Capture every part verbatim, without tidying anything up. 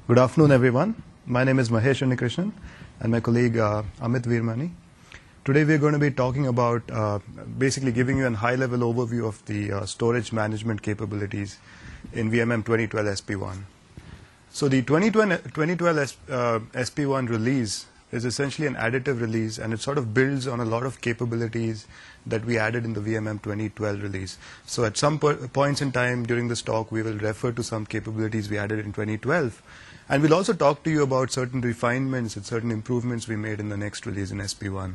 Good afternoon, everyone. My name is Mahesh Unnikrishnan and my colleague uh, Amit Veermani. Today we are going to be talking about uh, basically giving you a high-level overview of the uh, storage management capabilities in V M M twenty twelve S P one. So the twenty twelve uh, S P one release is essentially an additive release, and it sort of builds on a lot of capabilities that we added in the V M M twenty twelve release. So at some po points in time during this talk, we will refer to some capabilities we added in twenty twelve. And we'll also talk to you about certain refinements and certain improvements we made in the next release in S P one.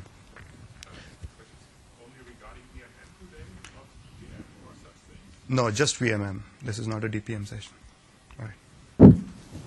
Only regarding V M M today, not D P M or such things? No, just V M M. This is not a D P M session. All right.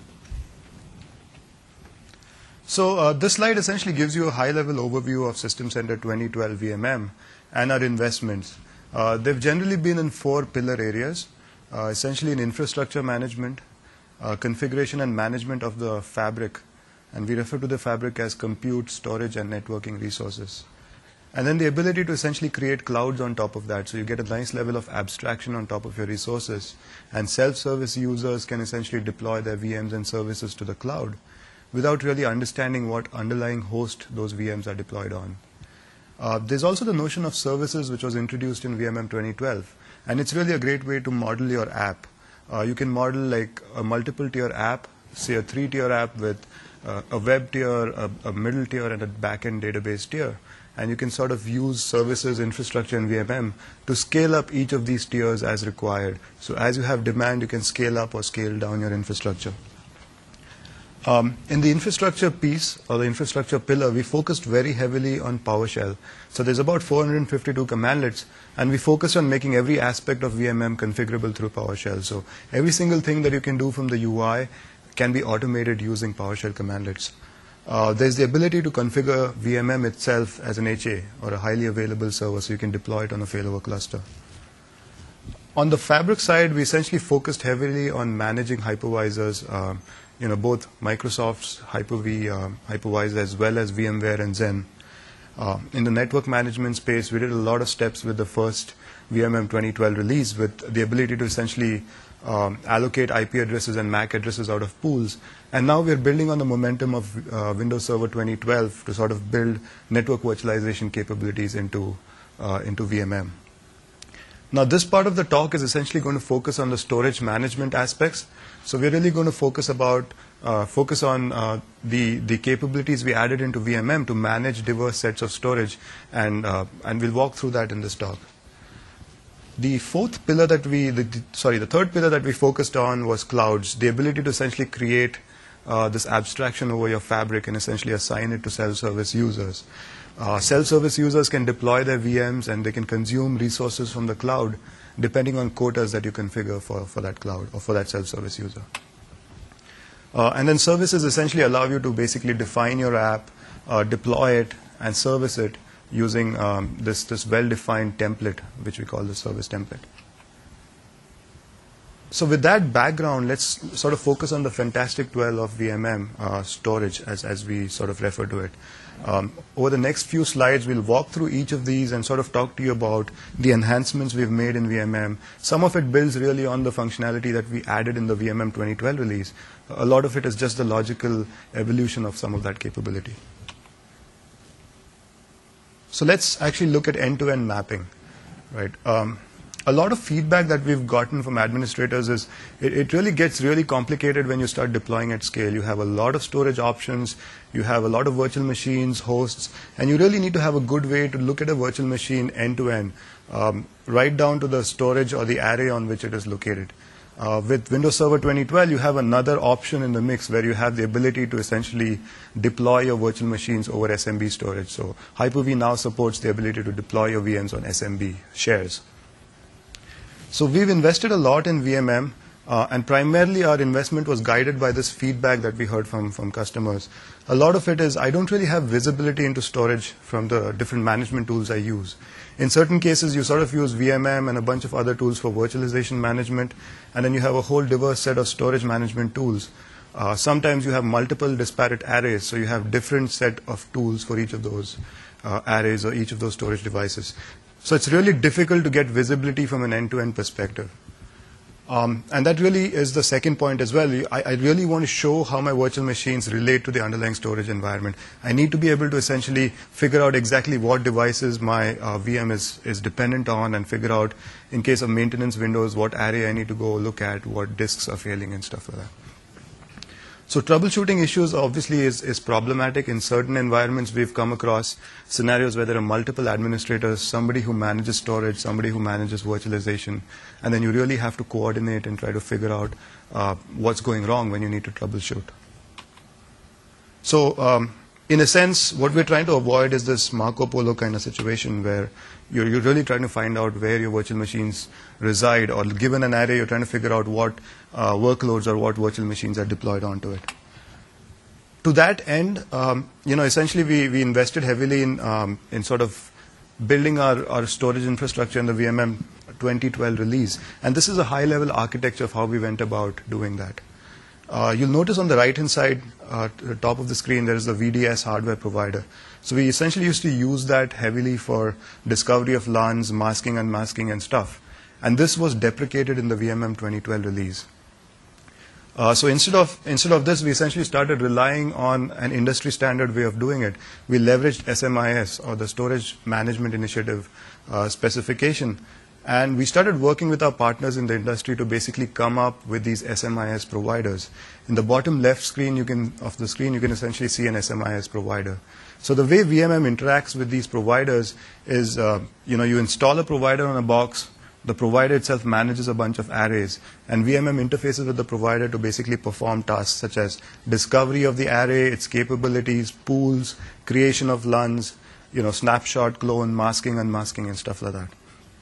So uh, this slide essentially gives you a high-level overview of System Center twenty twelve V M M and our investments. Uh, they've generally been in four pillar areas, uh, essentially in infrastructure management, uh, configuration and management of the fabric, and we refer to the fabric as compute, storage, and networking resources. And then the ability to essentially create clouds on top of that, so you get a nice level of abstraction on top of your resources, and self-service users can essentially deploy their V Ms and services to the cloud without really understanding what underlying host those V Ms are deployed on. Uh, there's also the notion of services, which was introduced in V M M twenty twelve, and it's really a great way to model your app. Uh, you can model like a multiple tier app, say a three tier app with uh, a web tier, a, a middle tier, and a backend database tier. And you can sort of use services, infrastructure, and V M M to scale up each of these tiers as required. So as you have demand, you can scale up or scale down your infrastructure. Um, in the infrastructure piece, or the infrastructure pillar, we focused very heavily on PowerShell. So there's about four hundred fifty-two commandlets, and we focused on making every aspect of V M M configurable through PowerShell. So every single thing that you can do from the U I can be automated using PowerShell commandlets. Uh, there's the ability to configure V M M itself as an H A, or a highly available server, so you can deploy it on a failover cluster. On the fabric side, we essentially focused heavily on managing hypervisors, uh, you know, both Microsoft's Hyper-V uh, hypervisor as well as VMware and Xen. Uh, in the network management space, we did a lot of steps with the first V M M twenty twelve release, with the ability to essentially um, allocate I P addresses and M A C addresses out of pools. And now we're building on the momentum of uh, Windows Server twenty twelve to sort of build network virtualization capabilities into, uh, into V M M. Now, this part of the talk is essentially going to focus on the storage management aspects. So we're really going to focus about uh, focus on uh, the the capabilities we added into V M M to manage diverse sets of storage, and uh, and we'll walk through that in this talk. The fourth pillar that we, the, the, sorry, the third pillar that we focused on was clouds. The ability to essentially create uh, this abstraction over your fabric and essentially assign it to self-service users. Uh, self-service users can deploy their V Ms, and they can consume resources from the cloud depending on quotas that you configure for, for that cloud or for that self-service user. Uh, and then services essentially allow you to basically define your app, uh, deploy it, and service it using um, this, this well-defined template, which we call the service template. So with that background, let's sort of focus on the fantastic twelve of V M M uh, storage, as, as we sort of refer to it. Um, over the next few slides, we'll walk through each of these and sort of talk to you about the enhancements we've made in V M M. Some of it builds really on the functionality that we added in the V M M twenty twelve release. A lot of it is just the logical evolution of some of that capability. So let's actually look at end-to-end mapping, right? Um, A lot of feedback that we've gotten from administrators is it, it really gets really complicated when you start deploying at scale. You have a lot of storage options, you have a lot of virtual machines, hosts, and you really need to have a good way to look at a virtual machine end-to-end, um, right down to the storage or the array on which it is located. Uh, with Windows Server twenty twelve, you have another option in the mix where you have the ability to essentially deploy your virtual machines over S M B storage. So Hyper-V now supports the ability to deploy your V Ms on S M B shares. So we've invested a lot in V M M, uh, and primarily our investment was guided by this feedback that we heard from, from customers. A lot of it is, I don't really have visibility into storage from the different management tools I use. In certain cases, you sort of use V M M and a bunch of other tools for virtualization management, and then you have a whole diverse set of storage management tools. Uh, sometimes you have multiple disparate arrays, so you have different set of tools for each of those uh, arrays or each of those storage devices. So it's really difficult to get visibility from an end-to-end perspective. Um, and that really is the second point as well. I, I really want to show how my virtual machines relate to the underlying storage environment. I need to be able to essentially figure out exactly what devices my uh, V M is, is dependent on, and figure out, in case of maintenance windows, what array I need to go look at, what disks are failing and stuff like that. So troubleshooting issues obviously is, is problematic. In certain environments, we've come across scenarios where there are multiple administrators, somebody who manages storage, somebody who manages virtualization, and then you really have to coordinate and try to figure out uh, what's going wrong when you need to troubleshoot. So um, in a sense, what we're trying to avoid is this Marco Polo kind of situation where you're, you're really trying to find out where your virtual machines reside, or given an array, you're trying to figure out what uh, workloads or what virtual machines are deployed onto it. To that end, um, you know, essentially we, we invested heavily in, um, in sort of building our, our storage infrastructure in the V M M twenty twelve release. And this is a high-level architecture of how we went about doing that. Uh, you'll notice on the right-hand side, uh, to the top of the screen, there is the V D S hardware provider. So we essentially used to use that heavily for discovery of L A Ns, masking, unmasking, and stuff. And this was deprecated in the V M M twenty twelve release. Uh, so instead of, instead of this, we essentially started relying on an industry standard way of doing it. We leveraged S M I S, or the Storage Management Initiative uh, specification. And we started working with our partners in the industry to basically come up with these S M I S providers. In the bottom left screen you can, of the screen, you can essentially see an S M I S provider. So the way V M M interacts with these providers is, uh, you know, you install a provider on a box, the provider itself manages a bunch of arrays, and V M M interfaces with the provider to basically perform tasks such as discovery of the array, its capabilities, pools, creation of L A Ns, you know, snapshot, clone, masking, unmasking, and stuff like that.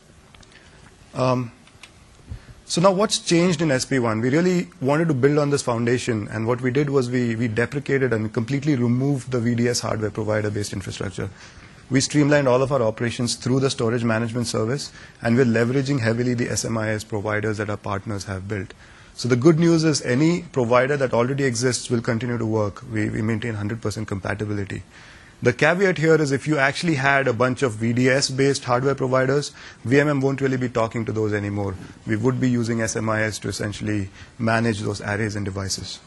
Um, so now what's changed in S P one? We really wanted to build on this foundation, and what we did was we, we deprecated and completely removed the V D S hardware provider-based infrastructure. We streamlined all of our operations through the storage management service, and we're leveraging heavily the S M I S providers that our partners have built. So the good news is any provider that already exists will continue to work. We, we maintain one hundred percent compatibility. The caveat here is if you actually had a bunch of V D S-based hardware providers, V M M won't really be talking to those anymore. We would be using S M I S to essentially manage those arrays and devices.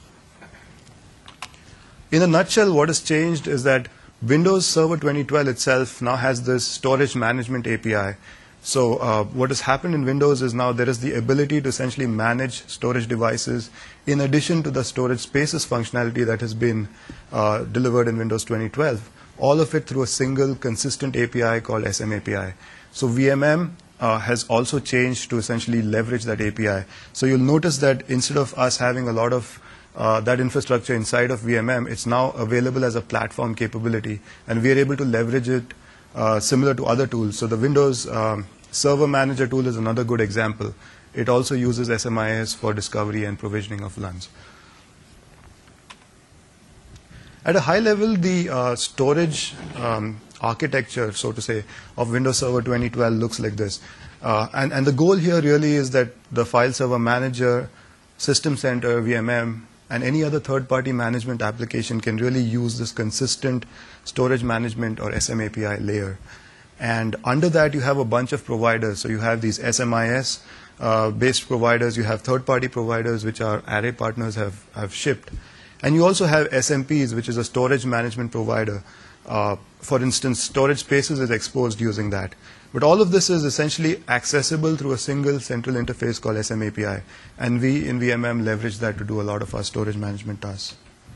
In a nutshell, what has changed is that Windows Server twenty twelve itself now has this storage management A P I. So uh, what has happened in Windows is now there is the ability to essentially manage storage devices in addition to the storage spaces functionality that has been uh, delivered in Windows twenty twelve. All of it through a single consistent A P I called S M A P I. So V M M uh, has also changed to essentially leverage that A P I. So you'll notice that instead of us having a lot of uh, that infrastructure inside of V M M, it's now available as a platform capability, and we are able to leverage it uh, similar to other tools. So the Windows um, Server Manager tool is another good example. It also uses S M I S for discovery and provisioning of L A Ns. At a high level, the uh, storage um, architecture, so to say, of Windows Server twenty twelve looks like this. Uh, and, and the goal here really is that the File Server Manager, System Center, V M M, and any other third-party management application can really use this consistent storage management or S M A P I layer. And under that, you have a bunch of providers. So you have these S M I S uh, based providers. You have third-party providers, which our array partners have, have shipped. And you also have S M Ps, which is a storage management provider. Uh, for instance, storage spaces is exposed using that. But all of this is essentially accessible through a single central interface called S M A P I. And we in V M M leverage that to do a lot of our storage management tasks.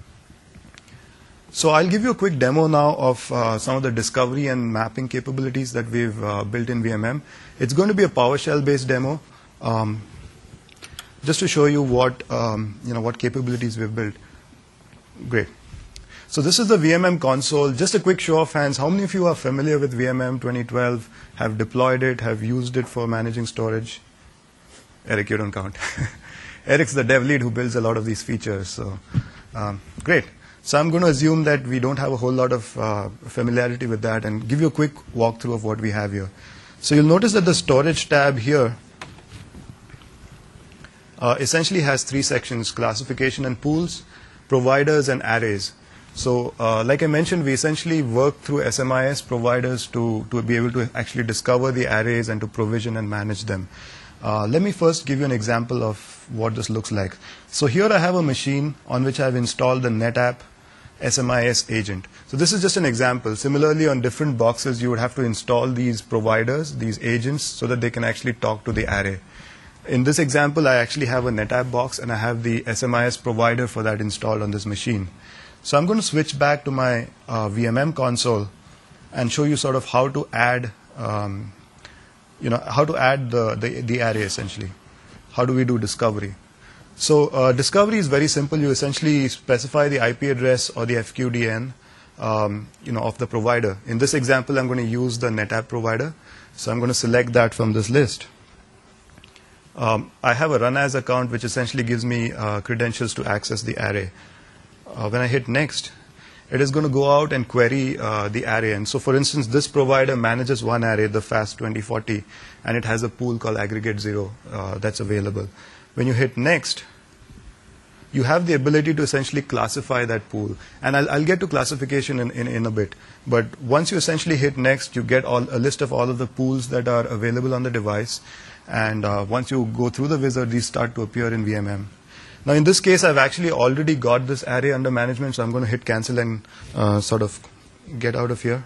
So I'll give you a quick demo now of uh, some of the discovery and mapping capabilities that we've uh, built in V M M. It's going to be a PowerShell-based demo, um, just to show you what, um, you know, what capabilities we've built. Great. So this is the V M M console. Just a quick show of hands. How many of you are familiar with V M M twenty twelve, have deployed it, have used it for managing storage? Eric, you don't count. Eric's the dev lead who builds a lot of these features. So um, great. So I'm going to assume that we don't have a whole lot of uh, familiarity with that and give you a quick walkthrough of what we have here. So you'll notice that the storage tab here uh, essentially has three sections: classification and pools, providers, and arrays. So uh, like I mentioned, we essentially work through S M I S providers to, to be able to actually discover the arrays and to provision and manage them. Uh, let me first give you an example of what this looks like. So here I have a machine on which I've installed the NetApp S M I S agent. So this is just an example. Similarly, on different boxes, you would have to install these providers, these agents, so that they can actually talk to the array. In this example, I actually have a NetApp box, and I have the S M I S provider for that installed on this machine. So I'm going to switch back to my uh, V M M console and show you sort of how to add, um, you know, how to add the, the, the array essentially. How do we do discovery? So uh, discovery is very simple. You essentially specify the I P address or the F Q D N um, you know, of the provider. In this example, I'm going to use the NetApp provider. So I'm going to select that from this list. Um, I have a run as account, which essentially gives me uh, credentials to access the array. Uh, when I hit next, it is going to go out and query uh, the array. And so, for instance, this provider manages one array, the F A S twenty forty, and it has a pool called aggregate zero uh, that's available. When you hit next, you have the ability to essentially classify that pool. And I'll, I'll get to classification in, in, in a bit. But once you essentially hit next, you get all, a list of all of the pools that are available on the device. And uh, once you go through the wizard, these start to appear in V M M. Now, in this case, I've actually already got this array under management, so I'm going to hit cancel and uh, sort of get out of here.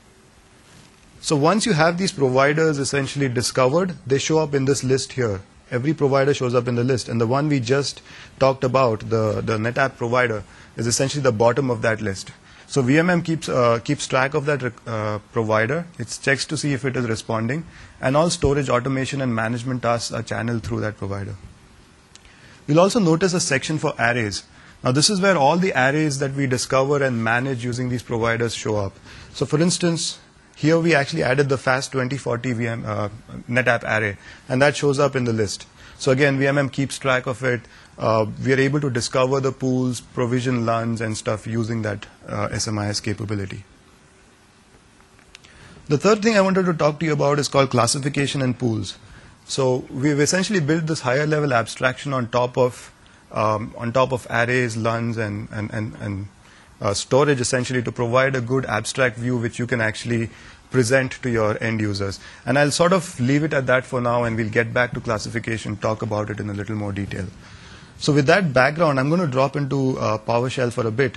So once you have these providers essentially discovered, they show up in this list here. Every provider shows up in the list, and the one we just talked about, the, the NetApp provider, is essentially the bottom of that list. So V M M keeps, uh, keeps track of that uh, provider. It checks to see if it is responding, and all storage automation and management tasks are channeled through that provider. You'll also notice a section for arrays. Now this is where all the arrays that we discover and manage using these providers show up. So for instance, here we actually added the F A S twenty forty V M, uh, NetApp array, and that shows up in the list. So again, V M M keeps track of it. Uh, we are able to discover the pools, provision L U Ns and stuff using that uh, S M I S capability. The third thing I wanted to talk to you about is called classification and pools. So we've essentially built this higher level abstraction on top of um, on top of arrays, L U Ns, and and and, and uh, storage essentially to provide a good abstract view which you can actually present to your end users. And I'll sort of leave it at that for now, and we'll get back to classification, talk about it in a little more detail. So with that background, I'm going to drop into uh, PowerShell for a bit.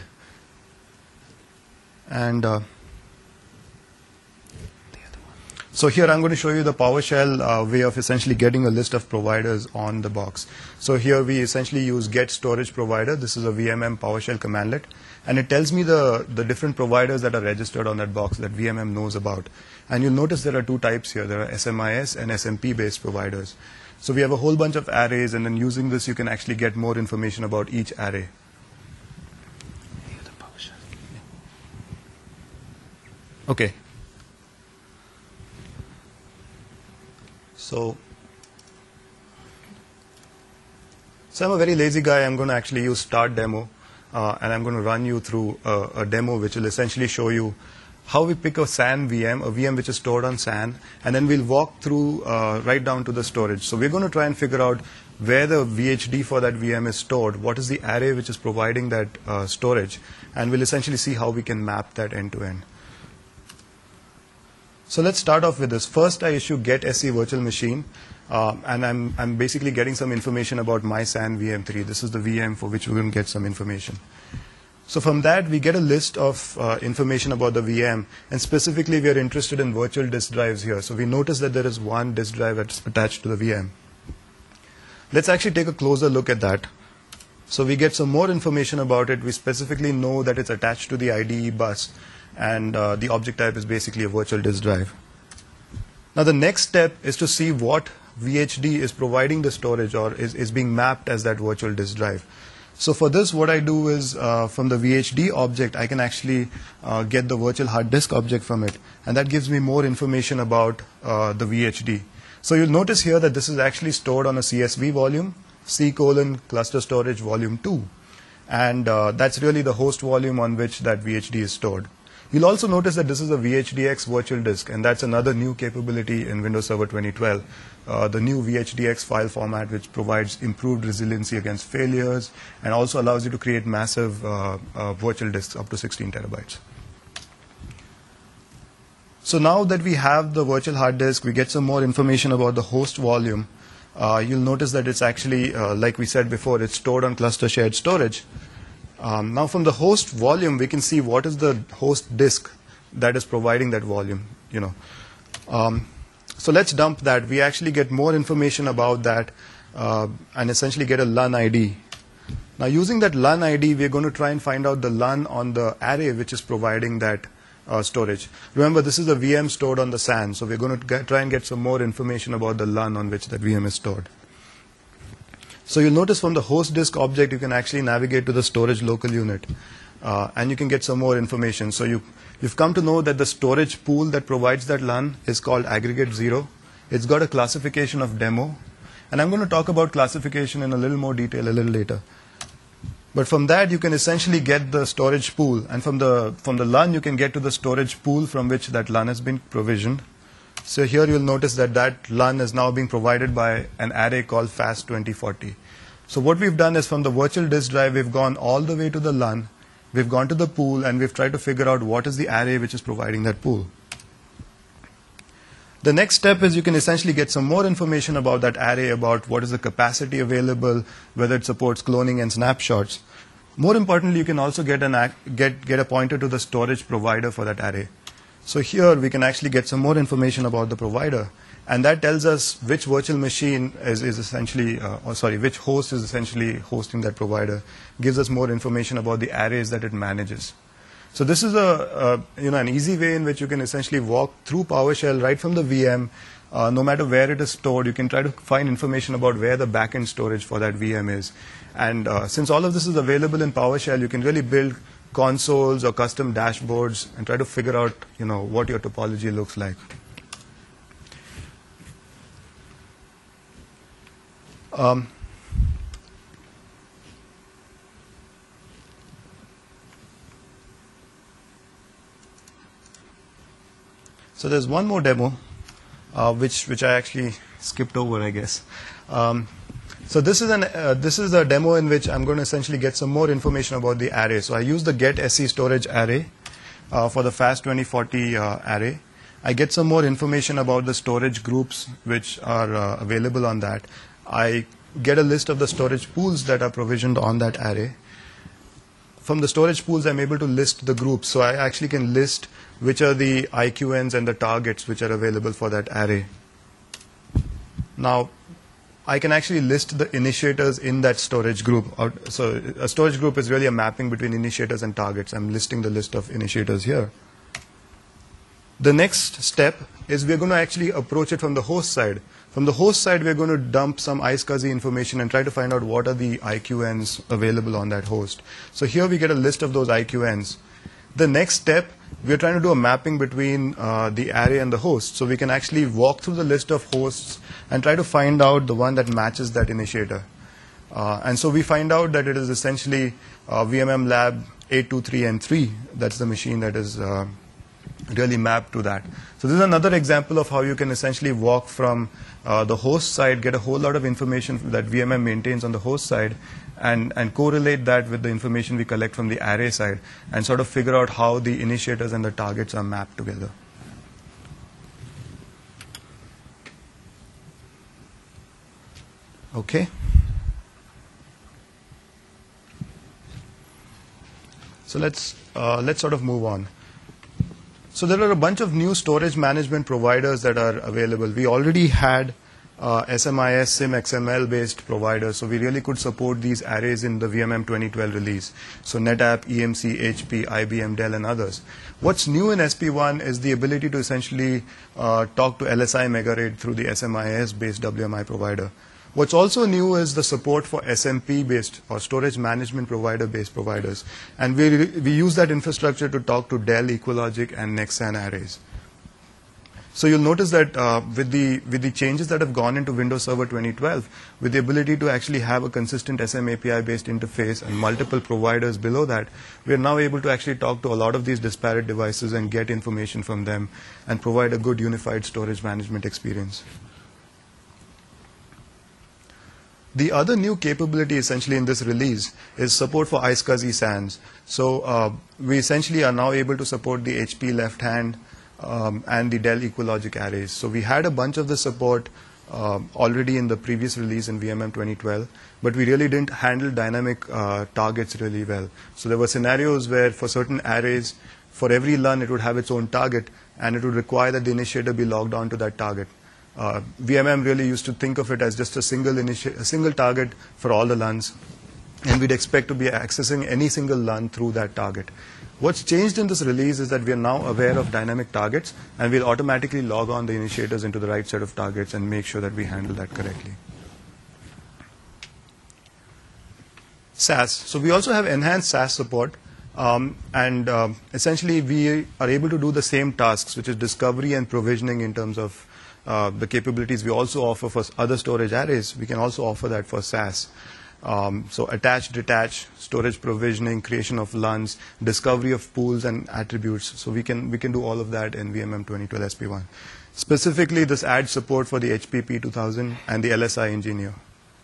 And uh, so here I'm going to show you the PowerShell uh, way of essentially getting a list of providers on the box. So here we essentially use get storage provider. This is a V M M PowerShell commandlet. And it tells me the, the different providers that are registered on that box that V M M knows about. And you'll notice there are two types here. There are S M I S and S M P based providers. So we have a whole bunch of arrays, and then using this you can actually get more information about each array. Okay. So, so I'm a very lazy guy. I'm going to actually use start demo, uh, and I'm going to run you through a, a demo which will essentially show you how we pick a S A N V M, a V M which is stored on S A N, and then we'll walk through uh, right down to the storage. So we're going to try and figure out where the V H D for that V M is stored, what is the array which is providing that uh, storage, and we'll essentially see how we can map that end to end. So let's start off with this. First, I issue get S C virtual machine, uh, and I'm, I'm basically getting some information about my S A N V M three. This is the V M for which we're going to get some information. So from that, we get a list of uh, information about the V M, and specifically we are interested in virtual disk drives here. So we notice that there is one disk drive that's attached to the V M. Let's actually take a closer look at that. So we get some more information about it. We specifically know that it's attached to the I D E bus, and uh, the object type is basically a virtual disk drive. Now the next step is to see what V H D is providing the storage or is, is being mapped as that virtual disk drive. So for this, what I do is uh, from the V H D object, I can actually uh, get the virtual hard disk object from it, and that gives me more information about uh, the V H D. So you'll notice here that this is actually stored on a C S V volume, C colon cluster storage volume two, and uh, that's really the host volume on which that V H D is stored. You'll also notice that this is a V H D X virtual disk, and that's another new capability in Windows Server twenty twelve, uh, the new V H D X file format, which provides improved resiliency against failures and also allows you to create massive uh, uh, virtual disks up to sixteen terabytes. So now that we have the virtual hard disk, we get some more information about the host volume. uh, you'll notice that it's actually, uh, like we said before, it's stored on cluster shared storage. Um, now from the host volume, we can see what is the host disk that is providing that volume. You know, um, so let's dump that. We actually get more information about that uh, and essentially get a L U N I D. Now using that L U N I D, we're going to try and find out the L U N on the array which is providing that uh, storage. Remember, this is a V M stored on the S A N, so we're going to get, try and get some more information about the L U N on which that V M is stored. So you'll notice from the host disk object, you can actually navigate to the storage local unit, uh, and you can get some more information. So you, you've come to know that the storage pool that provides that L U N is called aggregate zero. It's got a classification of demo, and I'm going to talk about classification in a little more detail a little later. But from that, you can essentially get the storage pool, and from the from the L U N, you can get to the storage pool from which that L U N has been provisioned. So here you'll notice that that L U N is now being provided by an array called F A S twenty forty. So what we've done is from the virtual disk drive, we've gone all the way to the L U N, we've gone to the pool, and we've tried to figure out what is the array which is providing that pool. The next step is you can essentially get some more information about that array, about what is the capacity available, whether it supports cloning and snapshots. More importantly, you can also get, an, get, get a pointer to the storage provider for that array. So here we can actually get some more information about the provider, and that tells us which virtual machine is, is essentially, uh, or sorry, which host is essentially hosting that provider. Gives us more information about the arrays that it manages. So this is a, a you know an easy way in which you can essentially walk through PowerShell right from the V M. Uh, no matter where it is stored, you can try to find information about where the backend storage for that V M is. And uh, since all of this is available in PowerShell, you can really build consoles or custom dashboards and try to figure out, you know, what your topology looks like. Um, so there's one more demo, uh, which which I actually skipped over, I guess. Um, So this is an uh, this is a demo in which I'm going to essentially get some more information about the array. So I use the get sc storage array uh, for the F A S twenty forty uh, array. I get some more information about the storage groups which are uh, available on that. I get a list of the storage pools that are provisioned on that array. From the storage pools, I'm able to list the groups. So I actually can list which are the I Q Ns and the targets which are available for that array. Now, I can actually list the initiators in that storage group. So a storage group is really a mapping between initiators and targets. I'm listing the list of initiators here. The next step is we're going to actually approach it from the host side. From the host side, we're going to dump some iSCSI information and try to find out what are the I Q Ns available on that host. So here we get a list of those I Q Ns. The next step, we're trying to do a mapping between uh, the array and the host. So we can actually walk through the list of hosts and try to find out the one that matches that initiator. Uh, and so we find out that it is essentially uh, V M M Lab eight two three N three. That's the machine that is uh, really mapped to that. So this is another example of how you can essentially walk from uh, the host side, get a whole lot of information that V M M maintains on the host side, and, and correlate that with the information we collect from the array side, and sort of figure out how the initiators and the targets are mapped together. Okay. So let's uh, let's sort of move on. So there are a bunch of new storage management providers that are available. We already had uh, S M I S, SimXML based providers, so we really could support these arrays in the V M M twenty twelve release. So NetApp, E M C, H P, I B M, Dell, and others. What's new in S P one is the ability to essentially uh, talk to L S I MegaRAID through the S M I S based W M I provider. What's also new is the support for S M P-based or storage management provider-based providers. And we, we use that infrastructure to talk to Dell, Equalogic, and Nexan arrays. So you'll notice that uh, with, the, with the changes that have gone into Windows Server twenty twelve, with the ability to actually have a consistent S M A P I-based interface and multiple providers below that, we are now able to actually talk to a lot of these disparate devices and get information from them and provide a good unified storage management experience. The other new capability essentially in this release is support for iSCSI S A Ns. So uh, we essentially are now able to support the H P left hand um, and the Dell Equalogic arrays. So we had a bunch of the support uh, already in the previous release in V M M twenty twelve, but we really didn't handle dynamic uh, targets really well. So there were scenarios where for certain arrays, for every L U N it would have its own target, and it would require that the initiator be logged on to that target. Uh, V M M really used to think of it as just a single, initi- a single target for all the L U Ns, and we'd expect to be accessing any single L U N through that target. What's changed in this release is that we are now aware of dynamic targets, and we'll automatically log on the initiators into the right set of targets and make sure that we handle that correctly. S A S. So we also have enhanced S A S support, um, and um, essentially we are able to do the same tasks, which is discovery and provisioning in terms of uh, the capabilities we also offer for other storage arrays. We can also offer that for S A S. Um, so attach, detach, storage provisioning, creation of L U Ns, discovery of pools and attributes. So we can we can do all of that in V M M twenty twelve S P one. Specifically, this adds support for the H P P two thousand and the L S I Engineer.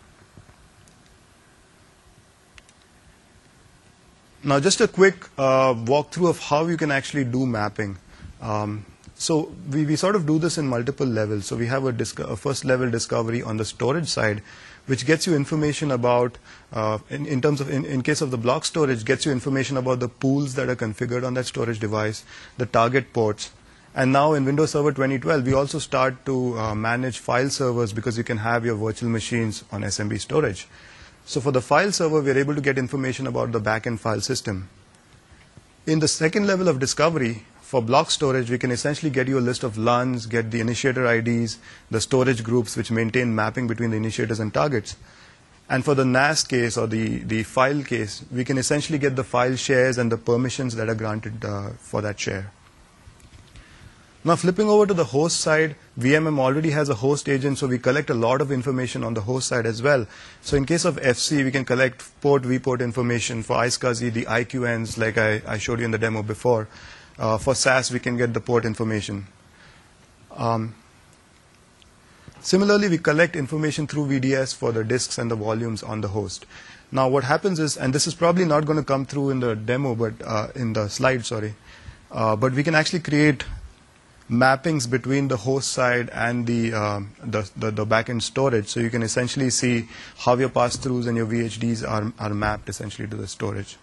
Now, just a quick uh, walkthrough of how you can actually do mapping. Um, so we, we sort of do this in multiple levels. So we have a, a first level discovery on the storage side, which gets you information about, uh, in, in terms of, in, in case of the block storage, gets you information about the pools that are configured on that storage device, the target ports. And now in Windows Server twenty twelve, we also start to uh, manage file servers, because you can have your virtual machines on S M B storage. So for the file server, we are able to get information about the backend file system. In the second level of discovery, for block storage, we can essentially get you a list of L U Ns, get the initiator I Ds, the storage groups which maintain mapping between the initiators and targets. And for the N A S case, or the, the file case, we can essentially get the file shares and the permissions that are granted uh, for that share. Now, flipping over to the host side, V M M already has a host agent, so we collect a lot of information on the host side as well. So in case of F C, we can collect port, vport information. For iSCSI, the I Q Ns, like I, I showed you in the demo before. Uh, for S A S, we can get the port information. Um, similarly, we collect information through V D S for the disks and the volumes on the host. Now, what happens is, and this is probably not going to come through in the demo, but uh, in the slide, sorry, uh, but we can actually create mappings between the host side and the, uh, the, the, the backend storage. So you can essentially see how your pass-throughs and your V H Ds are, are mapped essentially to the storage.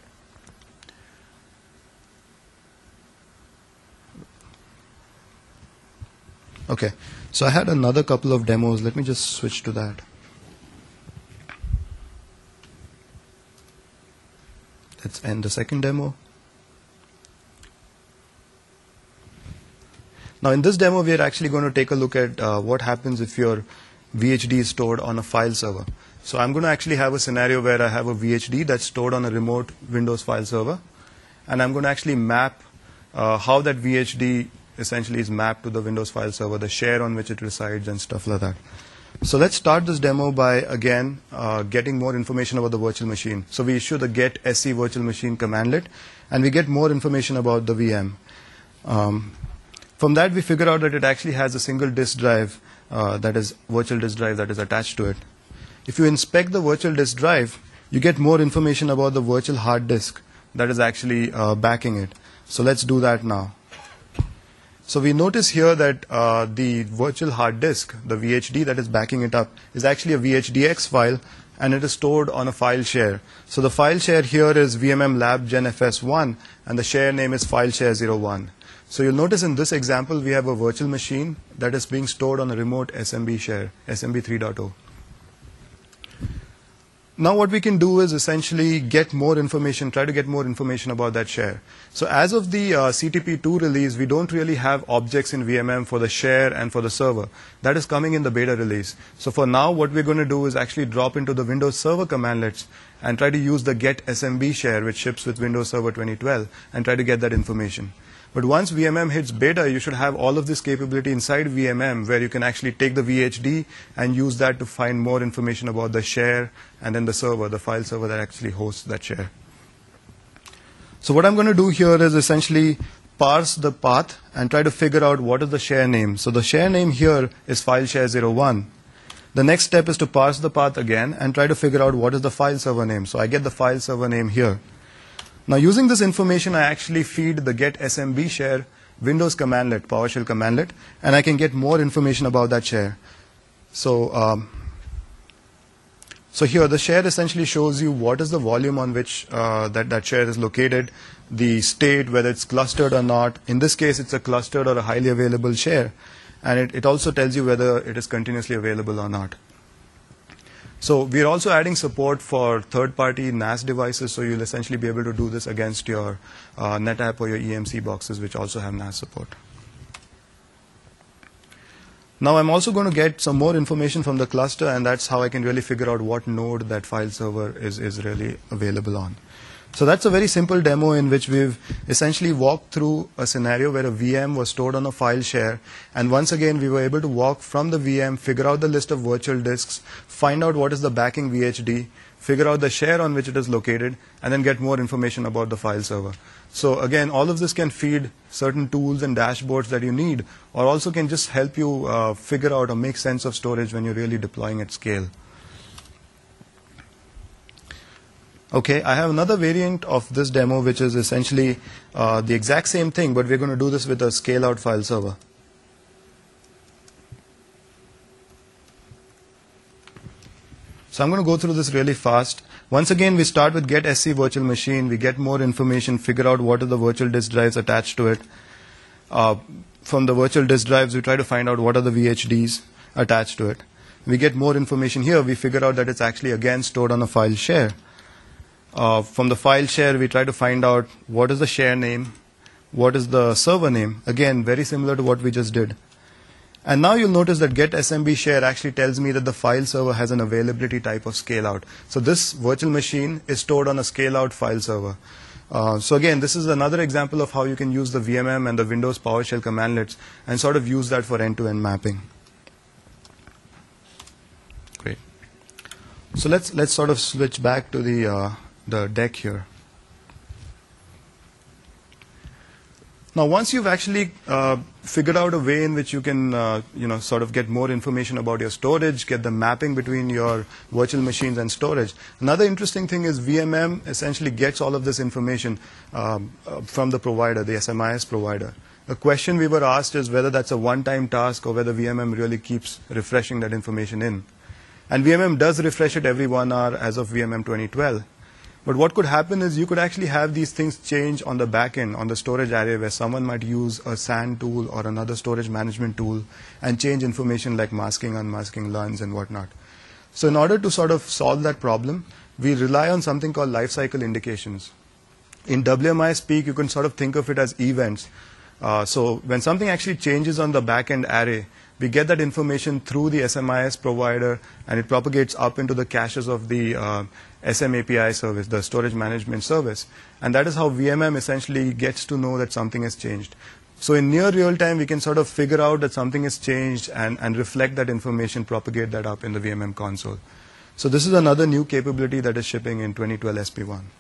Okay, so I had another couple of demos. Let me just switch to that. Let's end the second demo. Now, in this demo, we are actually going to take a look at uh, what happens if your V H D is stored on a file server. So I'm going to actually have a scenario where I have a V H D that's stored on a remote Windows file server, and I'm going to actually map uh, how that V H D essentially is mapped to the Windows file server, the share on which it resides and stuff like that. So let's start this demo by, again, uh, getting more information about the virtual machine. So we issue the get sc virtual machine commandlet, and we get more information about the V M. Um, From that, we figure out that it actually has a single disk drive, uh, that is virtual disk drive that is attached to it. If you inspect the virtual disk drive, you get more information about the virtual hard disk that is actually uh, backing it. So let's do that now. So we notice here that uh, the virtual hard disk, the V H D that is backing it up, is actually a V H D X file, and it is stored on a file share. So the file share here is V M M Lab Gen F S one, and the share name is file share zero one. So you'll notice in this example, we have a virtual machine that is being stored on a remote S M B share, S M B three point oh. Now what we can do is essentially get more information, try to get more information about that share. So as of the uh, C T P two release, we don't really have objects in V M M for the share and for the server. That is coming in the beta release. So for now, what we're going to do is actually drop into the Windows Server commandlets and try to use the get S M B share, which ships with Windows Server twenty twelve, and try to get that information. But once V M M hits beta, you should have all of this capability inside V M M, where you can actually take the V H D and use that to find more information about the share and then the server, the file server that actually hosts that share. So what I'm going to do here is essentially parse the path and try to figure out what is the share name. So the share name here is file share zero one. The next step is to parse the path again and try to figure out what is the file server name. So I get the file server name here. Now, using this information, I actually feed the get S M B share Windows commandlet, PowerShell commandlet, and I can get more information about that share. So, um, so here the share essentially shows you what is the volume on which uh, that, that share is located, the state, whether it's clustered or not. In this case, it's a clustered or a highly available share. And it, it also tells you whether it is continuously available or not. So we're also adding support for third-party N A S devices, so you'll essentially be able to do this against your uh, NetApp or your E M C boxes, which also have N A S support. Now I'm also going to get some more information from the cluster, and that's how I can really figure out what node that file server is, is really available on. So that's a very simple demo in which we've essentially walked through a scenario where a V M was stored on a file share, and once again we were able to walk from the V M, figure out the list of virtual disks, find out what is the backing V H D, figure out the share on which it is located, and then get more information about the file server. So again, all of this can feed certain tools and dashboards that you need, or also can just help you uh, figure out or make sense of storage when you're really deploying at scale. Okay, I have another variant of this demo, which is essentially uh, the exact same thing, but we're going to do this with a scale-out file server. So I'm going to go through this really fast. Once again, we start with get sc virtual machine. We get more information, figure out what are the virtual disk drives attached to it. Uh, from the virtual disk drives, we try to find out what are the V H Ds attached to it. We get more information here. We figure out that it's actually again stored on a file share. Uh, from the file share, we try to find out what is the share name, what is the server name. Again, very similar to what we just did. And now you'll notice that get S M B share actually tells me that the file server has an availability type of scale out. So this virtual machine is stored on a scale out file server. Uh, so again, this is another example of how you can use the V M M and the Windows PowerShell commandlets and sort of use that for end-to-end mapping. Great. So let's let's sort of switch back to the uh, the deck here. Now, once you've actually uh, figured out a way in which you can, uh, you know, sort of get more information about your storage, get the mapping between your virtual machines and storage. Another interesting thing is V M M essentially gets all of this information um, uh, from the provider, the S M I S provider. The question we were asked is whether that's a one-time task or whether V M M really keeps refreshing that information in. And V M M does refresh it every one hour as of V M M twenty twelve. But what could happen is you could actually have these things change on the back end, on the storage array, where someone might use a S A N tool or another storage management tool and change information like masking, unmasking, L U Ns, and whatnot. So in order to sort of solve that problem, we rely on something called lifecycle indications. In W M I speak, you can sort of think of it as events. Uh, so when something actually changes on the back end array, we get that information through the S M I S provider, and it propagates up into the caches of the uh, S M A P I service, the storage management service. And that is how V M M essentially gets to know that something has changed. So in near real time, we can sort of figure out that something has changed and, and reflect that information, propagate that up in the V M M console. So this is another new capability that is shipping in twenty twelve S P one.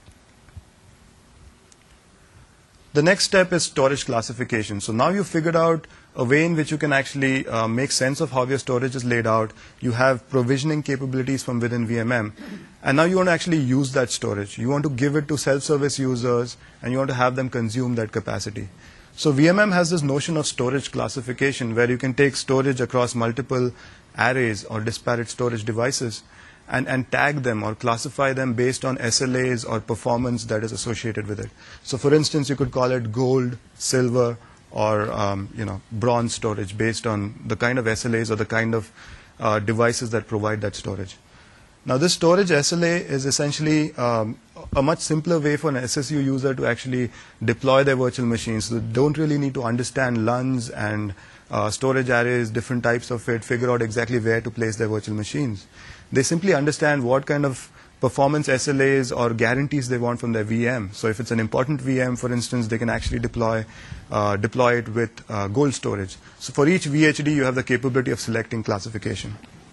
The next step is storage classification. So now you've figured out a way in which you can actually uh, make sense of how your storage is laid out. You have provisioning capabilities from within V M M. And now you want to actually use that storage. You want to give it to self-service users, and you want to have them consume that capacity. So V M M has this notion of storage classification, where you can take storage across multiple arrays or disparate storage devices and, and tag them or classify them based on S L As or performance that is associated with it. So for instance, you could call it gold, silver, or um, you know, bronze storage based on the kind of S L As or the kind of uh, devices that provide that storage. Now this storage S L A is essentially um, a much simpler way for an S S U user to actually deploy their virtual machines. So they don't really need to understand L U Ns and uh, storage arrays, different types of it, figure out exactly where to place their virtual machines. They simply understand what kind of performance S L As or guarantees they want from their V M. So if it's an important V M, for instance, they can actually deploy, uh, deploy it with uh, gold storage. So for each V H D, you have the capability of selecting classification.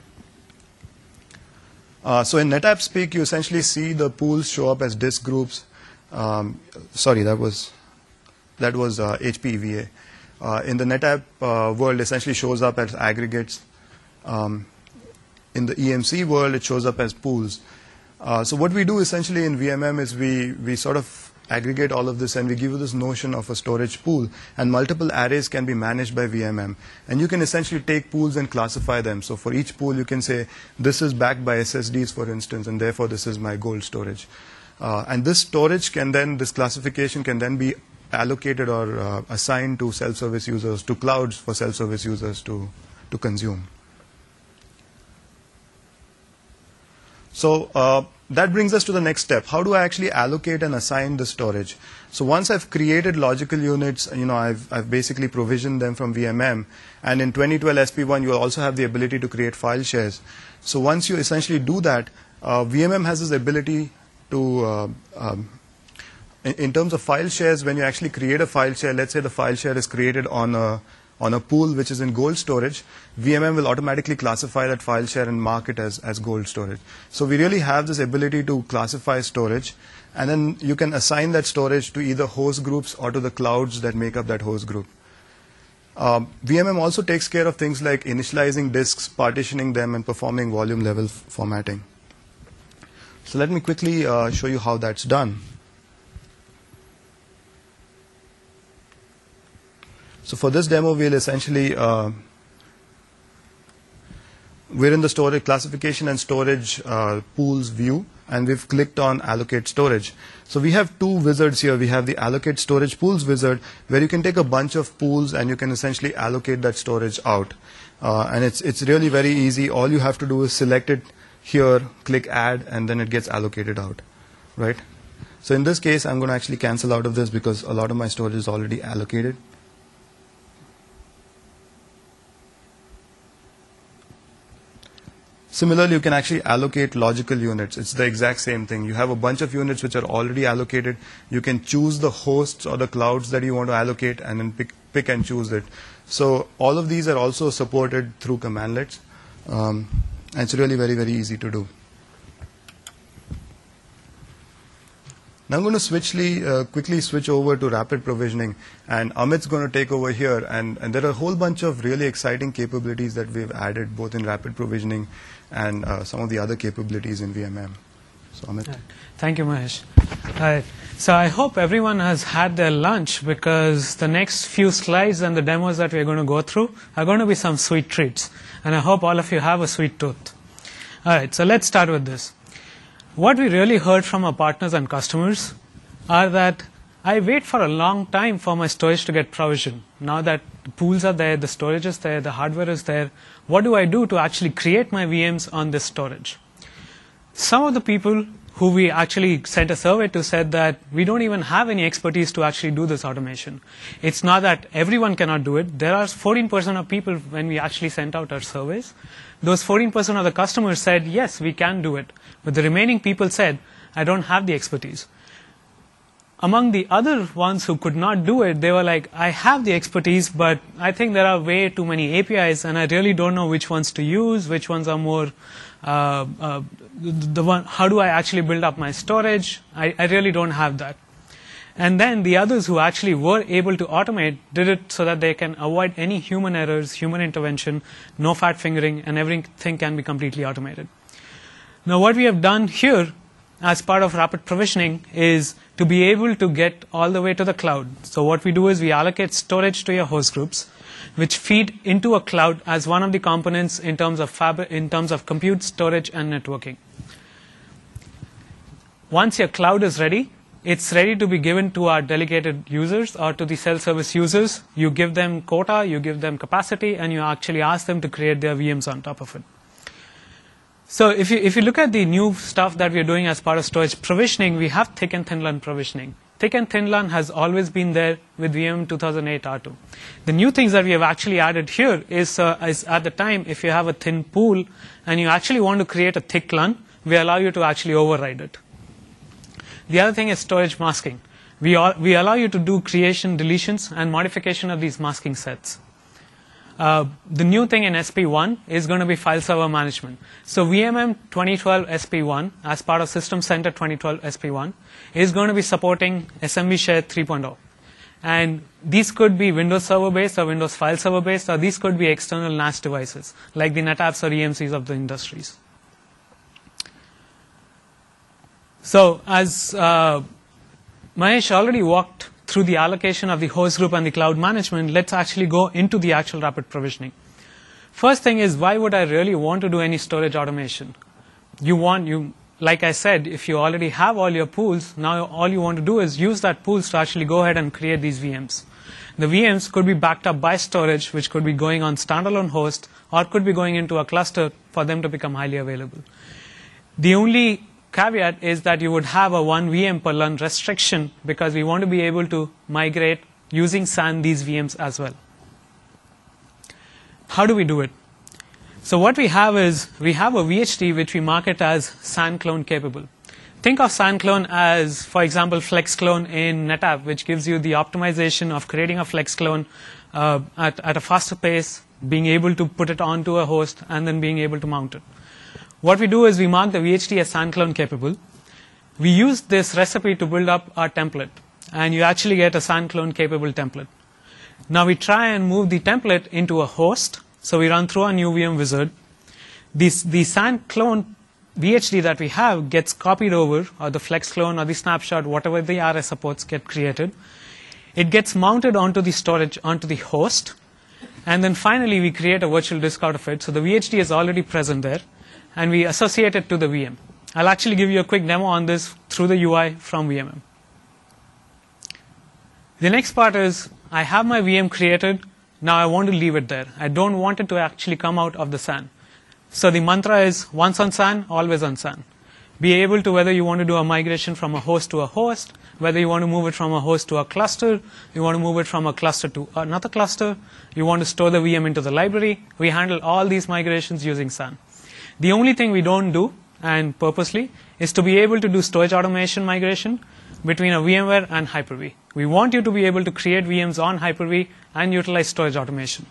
Uh, so in NetApp speak, you essentially see the pools show up as disk groups. Um, sorry, that was that was uh, H P E V A. Uh, in the NetApp uh, world, essentially shows up as aggregates. Um, in the E M C world, it shows up as pools. Uh, so what we do essentially in V M M is we we sort of aggregate all of this, and we give you this notion of a storage pool, and multiple arrays can be managed by V M M. And you can essentially take pools and classify them. So for each pool, you can say, this is backed by S S Ds, for instance, and therefore this is my gold storage. Uh, and this storage can then, this classification can then be allocated or uh, assigned to self-service users, to clouds for self-service users to, to consume. So uh, that brings us to the next step. How do I actually allocate and assign the storage? So once I've created logical units, you know, I've, I've basically provisioned them from V M M. And in twenty twelve S P one, you also have the ability to create file shares. So once you essentially do that, uh, V M M has this ability to, uh, um, in, in terms of file shares, when you actually create a file share, let's say the file share is created on a on a pool which is in gold storage, V M M will automatically classify that file share and mark it as, as gold storage. So we really have this ability to classify storage, and then you can assign that storage to either host groups or to the clouds that make up that host group. Um, V M M also takes care of things like initializing disks, partitioning them, and performing volume level formatting. So let me quickly uh, show you how that's done. So for this demo, we'll essentially, uh, we're in the storage classification and storage uh, pools view, and we've clicked on allocate storage. So we have two wizards here. We have the allocate storage pools wizard, where you can take a bunch of pools and you can essentially allocate that storage out. Uh, and it's, it's really very easy. All you have to do is select it here, click add, and then it gets allocated out, right? So in this case, I'm going to actually cancel out of this because a lot of my storage is already allocated. Similarly, you can actually allocate logical units. It's the exact same thing. You have a bunch of units which are already allocated. You can choose the hosts or the clouds that you want to allocate and then pick, pick and choose it. So all of these are also supported through commandlets. Um, and it's really very, very easy to do. Now I'm going to switchly, uh, quickly switch over to rapid provisioning, and Amit's going to take over here. And, and there are a whole bunch of really exciting capabilities that we've added both in rapid provisioning and uh, some of the other capabilities in V M M. So Amit. Right. Thank you, Mahesh. Right. So I hope everyone has had their lunch, because the next few slides and the demos that we're going to go through are going to be some sweet treats. And I hope all of you have a sweet tooth. All right, so let's start with this. What we really heard from our partners and customers are that I wait for a long time for my storage to get provisioned. Now that the pools are there, the storage is there, the hardware is there, what do I do to actually create my V Ms on this storage? Some of the people who we actually sent a survey to said that we don't even have any expertise to actually do this automation. It's not that everyone cannot do it. There are fourteen percent of people, when we actually sent out our surveys, those fourteen percent of the customers said, yes, we can do it. But the remaining people said, I don't have the expertise. Among the other ones who could not do it, they were like, I have the expertise, but I think there are way too many A P Is, and I really don't know which ones to use, which ones are more, uh, uh, the, the one, how do I actually build up my storage? I, I really don't have that. And then the others who actually were able to automate did it so that they can avoid any human errors, human intervention, no fat fingering, and everything can be completely automated. Now what we have done here as part of rapid provisioning is to be able to get all the way to the cloud. So what we do is we allocate storage to your host groups, which feed into a cloud as one of the components in terms of fabric, in terms of compute, storage, and networking. Once your cloud is ready, it's ready to be given to our delegated users or to the self-service users. You give them quota, you give them capacity, and you actually ask them to create their V Ms on top of it. So if you, if you look at the new stuff that we're doing as part of storage provisioning, we have thick and thin LAN provisioning. Thick and thin LAN has always been there with V M two thousand eight R two. The new things that we have actually added here is, uh, is at the time, if you have a thin pool and you actually want to create a thick LAN, we allow you to actually override it. The other thing is storage masking. We, all, we allow you to do creation, deletions, and modification of these masking sets. Uh, the new thing in S P one is going to be file server management. So V M M twenty twelve S P one, as part of System Center twenty twelve S P one, is going to be supporting S M B Share three point oh. And these could be Windows Server based or Windows File Server based, or these could be external N A S devices, like the NetApps or E M Cs of the industries. So as uh, Mahesh already walked through the allocation of the host group and the cloud management. Let's actually go into the actual rapid provisioning. First thing is, why would I really want to do any storage automation? You want, you, like I said, if you already have all your pools, now all you want to do is use that pools to actually go ahead and create these V Ms. The V Ms could be backed up by storage, which could be going on standalone host, or could be going into a cluster for them to become highly available. The only caveat is that you would have a one V M per L U N restriction, because we want to be able to migrate using S A N these V Ms as well. How do we do it? So what we have is, we have a V H D which we market as S A N clone capable. Think of S A N clone as, for example, flex clone in NetApp, which gives you the optimization of creating a flex clone uh, at, at a faster pace, being able to put it onto a host, and then being able to mount it. What we do is we mark the V H D as S A N clone capable. We use this recipe to build up our template, and you actually get a S A N clone capable template. Now we try and move the template into a host, so we run through our new V M wizard. This, the S A N clone V H D that we have gets copied over, or the flex clone or the snapshot, whatever the R S supports, get created. It gets mounted onto the storage, onto the host, and then finally we create a virtual disk out of it. So the V H D is already present there, and we associate it to the V M. I'll actually give you a quick demo on this through the U I from V M M. The next part is, I have my V M created, now I want to leave it there. I don't want it to actually come out of the S A N. So the mantra is, once on S A N, always on S A N. Be able to, whether you want to do a migration from a host to a host, whether you want to move it from a host to a cluster, you want to move it from a cluster to another cluster, you want to store the V M into the library, we handle all these migrations using S A N. The only thing we don't do, and purposely, is to be able to do storage automation migration between a VMware and Hyper-V. We want you to be able to create V Ms on Hyper-V and utilize storage automation.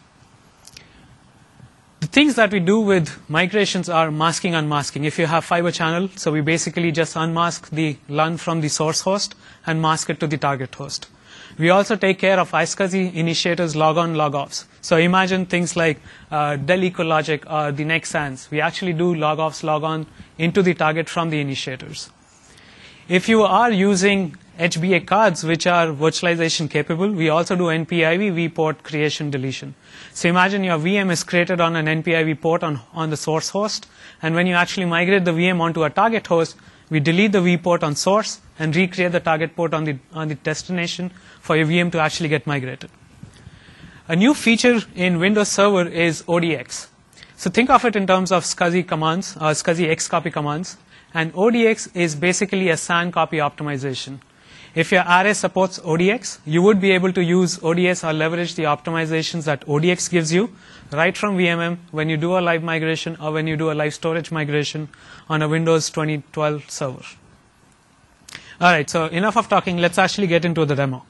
The things that we do with migrations are masking, unmasking. If you have fiber channel, so we basically just unmask the L U N from the source host and mask it to the target host. We also take care of iSCSI initiators, log on, log offs. So imagine things like uh, Dell EcoLogic or the next S A Ns. We actually do log offs, log on into the target from the initiators. If you are using H B A cards which are virtualization capable, we also do N P I V vport creation deletion. So imagine your V M is created on an N P I V port on, on the source host, and when you actually migrate the V M onto a target host, we delete the vport on source and recreate the target port on the, on the destination for your V M to actually get migrated. A new feature in Windows Server is O D X. So think of it in terms of SCSI commands, or SCSI Xcopy commands, and O D X is basically a S A N copy optimization. If your array supports O D X, you would be able to use O D X or leverage the optimizations that O D X gives you right from V M M when you do a live migration or when you do a live storage migration on a Windows twenty twelve server. All right, so enough of talking. Let's actually get into the demo.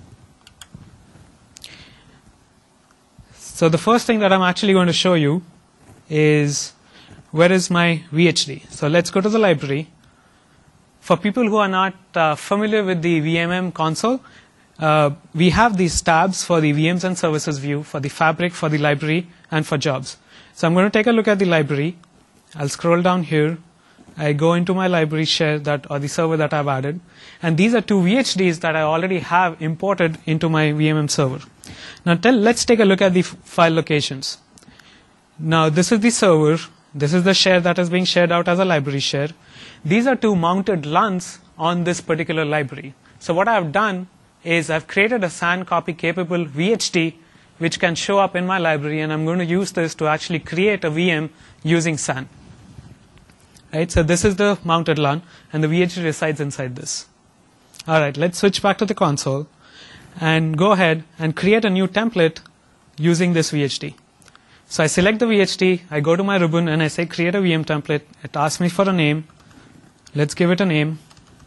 So the first thing that I'm actually going to show you is, where is my V H D? So let's go to the library. For people who are not uh, familiar with the V M M console, uh, we have these tabs for the V Ms and services view, for the fabric, for the library, and for jobs. So I'm going to take a look at the library. I'll scroll down here. I go into my library share that, or the server that I've added. And these are two V H Ds that I already have imported into my V M M server. Now tell, let's take a look at the f file locations. Now this is the server. This is the share that is being shared out as a library share. These are two mounted L U Ns on this particular library. So what I've done is I've created a S A N copy capable V H D which can show up in my library, and I'm going to use this to actually create a V M using S A N. Right, so this is the mounted L U N, and the V H D resides inside this. All right, let's switch back to the console and go ahead and create a new template using this V H D. So I select the V H D, I go to my ribbon, and I say create a V M template. It asks me for a name. Let's give it a name.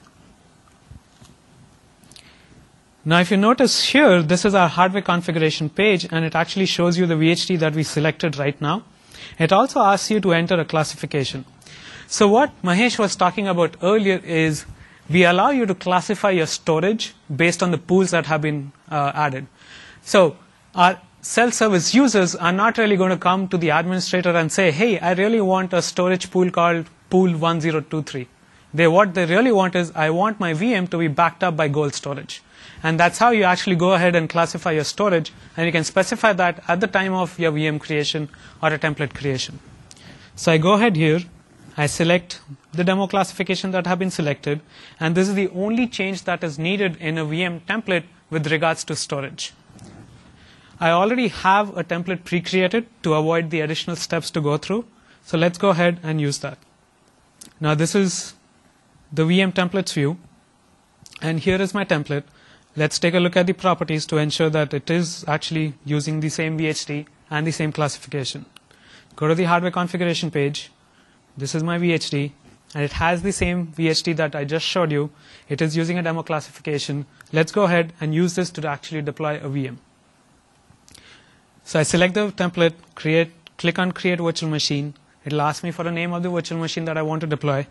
Now if you notice here, this is our hardware configuration page, and it actually shows you the V H D that we selected right now. It also asks you to enter a classification. So what Mahesh was talking about earlier is we allow you to classify your storage based on the pools that have been uh, added. So our self-service users are not really going to come to the administrator and say, hey, I really want a storage pool called pool one zero two three. They, what they really want is, I want my V M to be backed up by gold storage. And that's how you actually go ahead and classify your storage, and you can specify that at the time of your V M creation or a template creation. So I go ahead here, I select the demo classification that have been selected, and this is the only change that is needed in a V M template with regards to storage. I already have a template pre-created to avoid the additional steps to go through, so let's go ahead and use that. Now this is the V M templates view, and here is my template. Let's take a look at the properties to ensure that it is actually using the same V H D and the same classification. Go to the hardware configuration page. This is my V H D, and it has the same V H D that I just showed you. It is using a demo classification. Let's go ahead and use this to actually deploy a V M. So I select the template, create, click on Create Virtual Machine. It'll ask me for the name of the virtual machine that I want to deploy.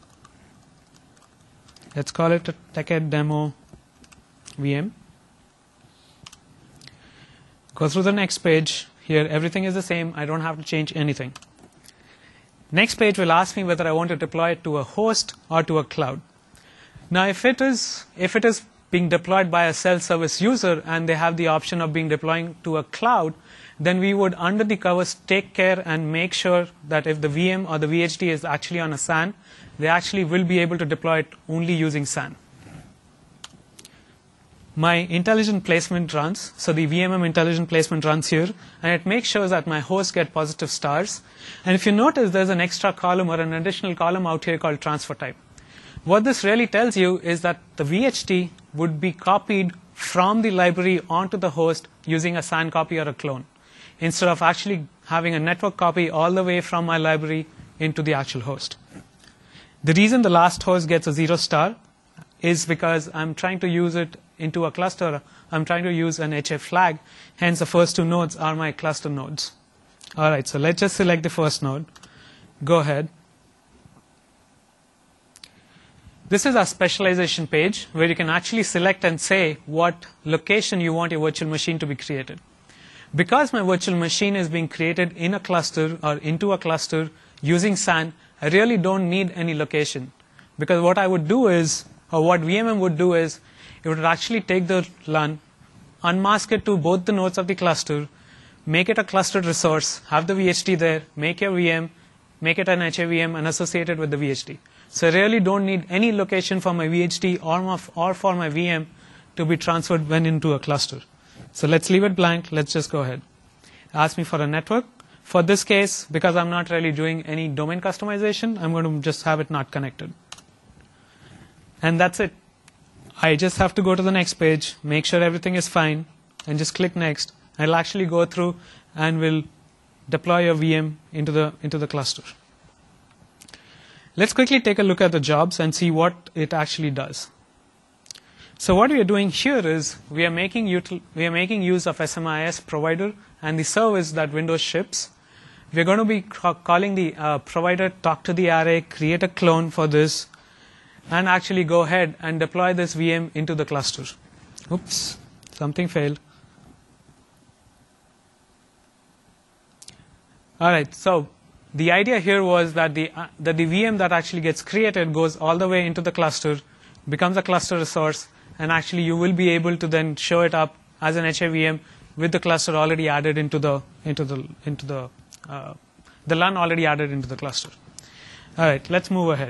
Let's call it a TechEd Demo V M. Go through the next page. Here, everything is the same. I don't have to change anything. Next page will ask me whether I want to deploy it to a host or to a cloud. Now, if it is, if it is being deployed by a self-service user and they have the option of being deploying to a cloud, then we would, under the covers, take care and make sure that if the V M or the V H D is actually on a S A N, they actually will be able to deploy it only using S A N. My intelligent placement runs, so the V M M intelligent placement runs here, and it makes sure that my hosts get positive stars. And if you notice, there's an extra column or an additional column out here called transfer type. What this really tells you is that the V H D would be copied from the library onto the host using a S A N copy or a clone, instead of actually having a network copy all the way from my library into the actual host. The reason the last host gets a zero star is because I'm trying to use it into a cluster. I'm trying to use an H A flag. Hence, the first two nodes are my cluster nodes. All right, so let's just select the first node. Go ahead. This is our specialization page where you can actually select and say what location you want your virtual machine to be created. Because my virtual machine is being created in a cluster or into a cluster using S A N, I really don't need any location. Because what I would do is, or what V M M would do is, it would actually take the L U N, unmask it to both the nodes of the cluster, make it a clustered resource, have the V H D there, make your V M, make it an H A V M, and associate it with the V H D. So I really don't need any location for my V H D or, my, or for my V M to be transferred when into a cluster. So let's leave it blank. Let's just go ahead. Ask me for a network. For this case, because I'm not really doing any domain customization, I'm going to just have it not connected. And that's it. I just have to go to the next page, make sure everything is fine, and just click next. I'll actually go through and will deploy your V M into the, into the cluster. Let's quickly take a look at the jobs and see what it actually does. So what we are doing here is we are making, util, we are making use of S M I S provider and the service that Windows ships. We're going to be ca calling the uh, provider talk to the array, create a clone for this, and actually go ahead and deploy this V M into the cluster. Oops, something failed. All right, so the idea here was that the, uh, that the V M that actually gets created goes all the way into the cluster, becomes a cluster resource, and actually you will be able to then show it up as an H A V M with the cluster already added into the, into the, into the, uh, the L U N already added into the cluster. All right, let's move ahead.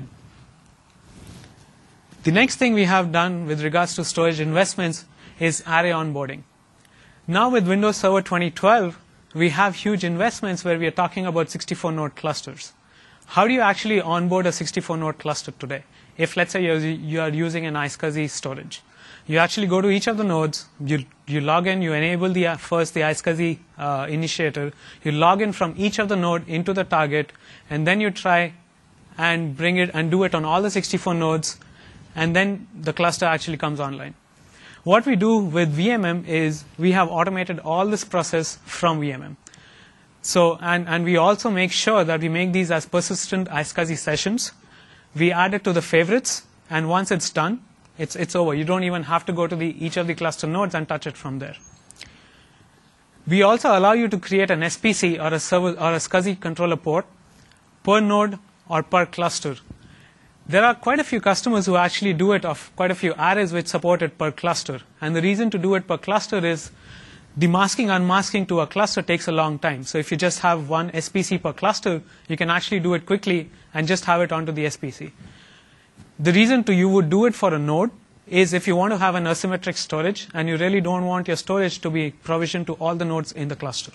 The next thing we have done with regards to storage investments is array onboarding. Now with Windows Server twenty twelve, we have huge investments where we are talking about sixty-four node clusters. How do you actually onboard a sixty-four node cluster today? If let's say you're, you are using an iSCSI storage, you actually go to each of the nodes, you, you log in, you enable the uh, first the iSCSI uh, initiator, you log in from each of the node into the target, and then you try and bring it and do it on all the sixty-four nodes, and then the cluster actually comes online. What we do with V M M is we have automated all this process from V M M. So, and, and we also make sure that we make these as persistent iSCSI sessions. We add it to the favorites, and once it's done, it's, it's over. You don't even have to go to the, each of the cluster nodes and touch it from there. We also allow you to create an S P C or a server or a SCSI controller port per node or per cluster. there are quite a few customers who actually do it of quite a few arrays which support it per cluster. And the reason to do it per cluster is the masking, unmasking to a cluster takes a long time. So if you just have one S P C per cluster, you can actually do it quickly and just have it onto the S P C. The reason to you would do it for a node is if you want to have an asymmetric storage and you really don't want your storage to be provisioned to all the nodes in the cluster.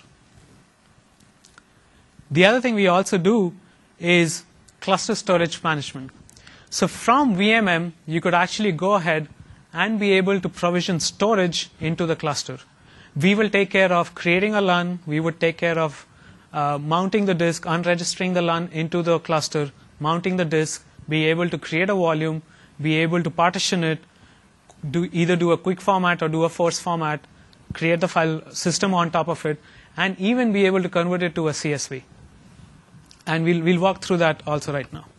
The other thing we also do is cluster storage management. So from V M M, you could actually go ahead and be able to provision storage into the cluster. We will take care of creating a L U N. We would take care of uh, mounting the disk, unregistering the L U N into the cluster, mounting the disk, be able to create a volume, be able to partition it, do either do a quick format or do a force format, create the file system on top of it, and even be able to convert it to a C S V. And we'll, we'll walk through that also right now.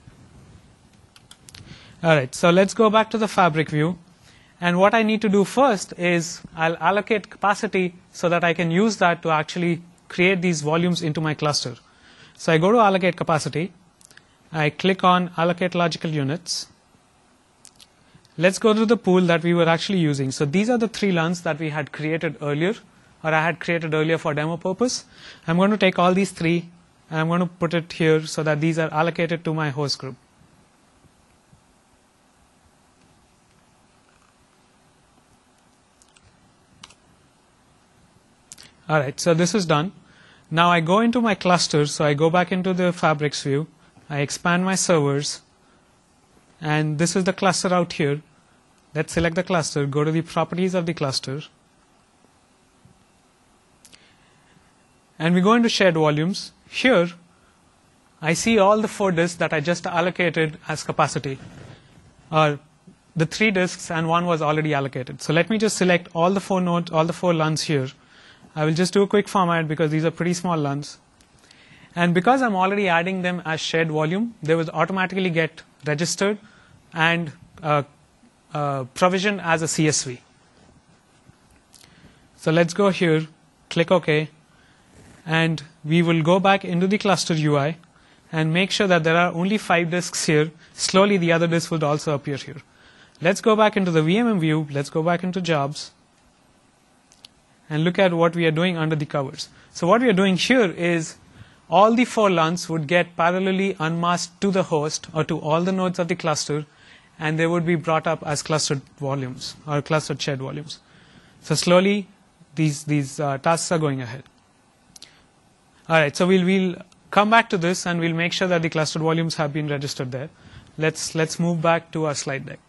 All right, so let's go back to the Fabric view. And what I need to do first is I'll allocate capacity so that I can use that to actually create these volumes into my cluster. So I go to allocate capacity. I click on allocate logical units. Let's go to the pool that we were actually using. So these are the three L U Ns that we had created earlier, or I had created earlier for demo purpose. I'm going to take all these three, and I'm going to put it here so that these are allocated to my host group. All right, so this is done. Now I go into my clusters, so I go back into the Fabrics view. I expand my servers, and this is the cluster out here. Let's select the cluster, go to the properties of the cluster, and we go into shared volumes. Here, I see all the four disks that I just allocated as capacity, or the three disks, and one was already allocated. So let me just select all the four nodes, all the four L U Ns here. I will just do a quick format because these are pretty small L U Ns. And because I'm already adding them as shared volume, they will automatically get registered and uh, uh, provisioned as a C S V. So let's go here, click OK, and we will go back into the cluster U I and make sure that there are only five disks here. Slowly the other disks will also appear here. Let's go back into the V M M view. Let's go back into jobs and look at what we are doing under the covers. So what we are doing here is all the four L U Ns would get parallelly unmasked to the host or to all the nodes of the cluster, and they would be brought up as clustered volumes or clustered shared volumes. So slowly these, these uh, tasks are going ahead. All right, so we'll, we'll come back to this and we'll make sure that the clustered volumes have been registered there. Let's, let's move back to our slide deck.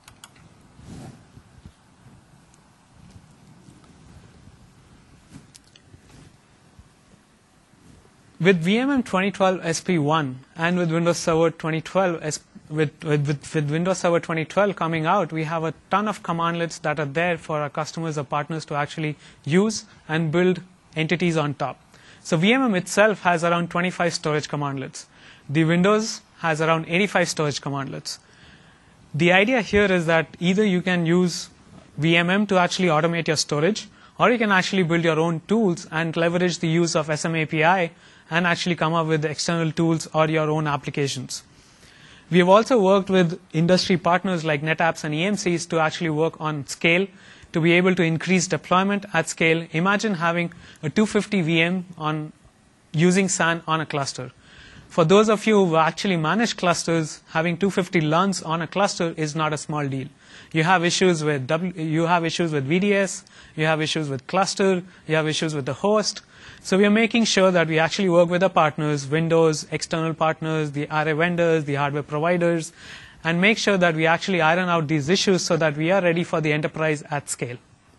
With V M M twenty twelve S P one and with Windows Server twenty twelve, with, with, with, with Windows Server twenty twelve coming out, we have a ton of commandlets that are there for our customers or partners to actually use and build entities on top. So V M M itself has around twenty-five storage commandlets. The Windows has around eighty-five storage commandlets. The idea here is that either you can use V M M to actually automate your storage, or you can actually build your own tools and leverage the use of S M A P I and actually come up with external tools or your own applications. We have also worked with industry partners like NetApps and E M Cs to actually work on scale, to be able to increase deployment at scale. Imagine having a two hundred fifty V M on using S A N on a cluster. For those of you who actually manage clusters, having two hundred fifty L U Ns on a cluster is not a small deal. You have issues with w, you have issues with V D S, you have issues with cluster, you have issues with the host. So we are making sure that we actually work with our partners, Windows, external partners, the array vendors, the hardware providers, and make sure that we actually iron out these issues so that we are ready for the enterprise at scale.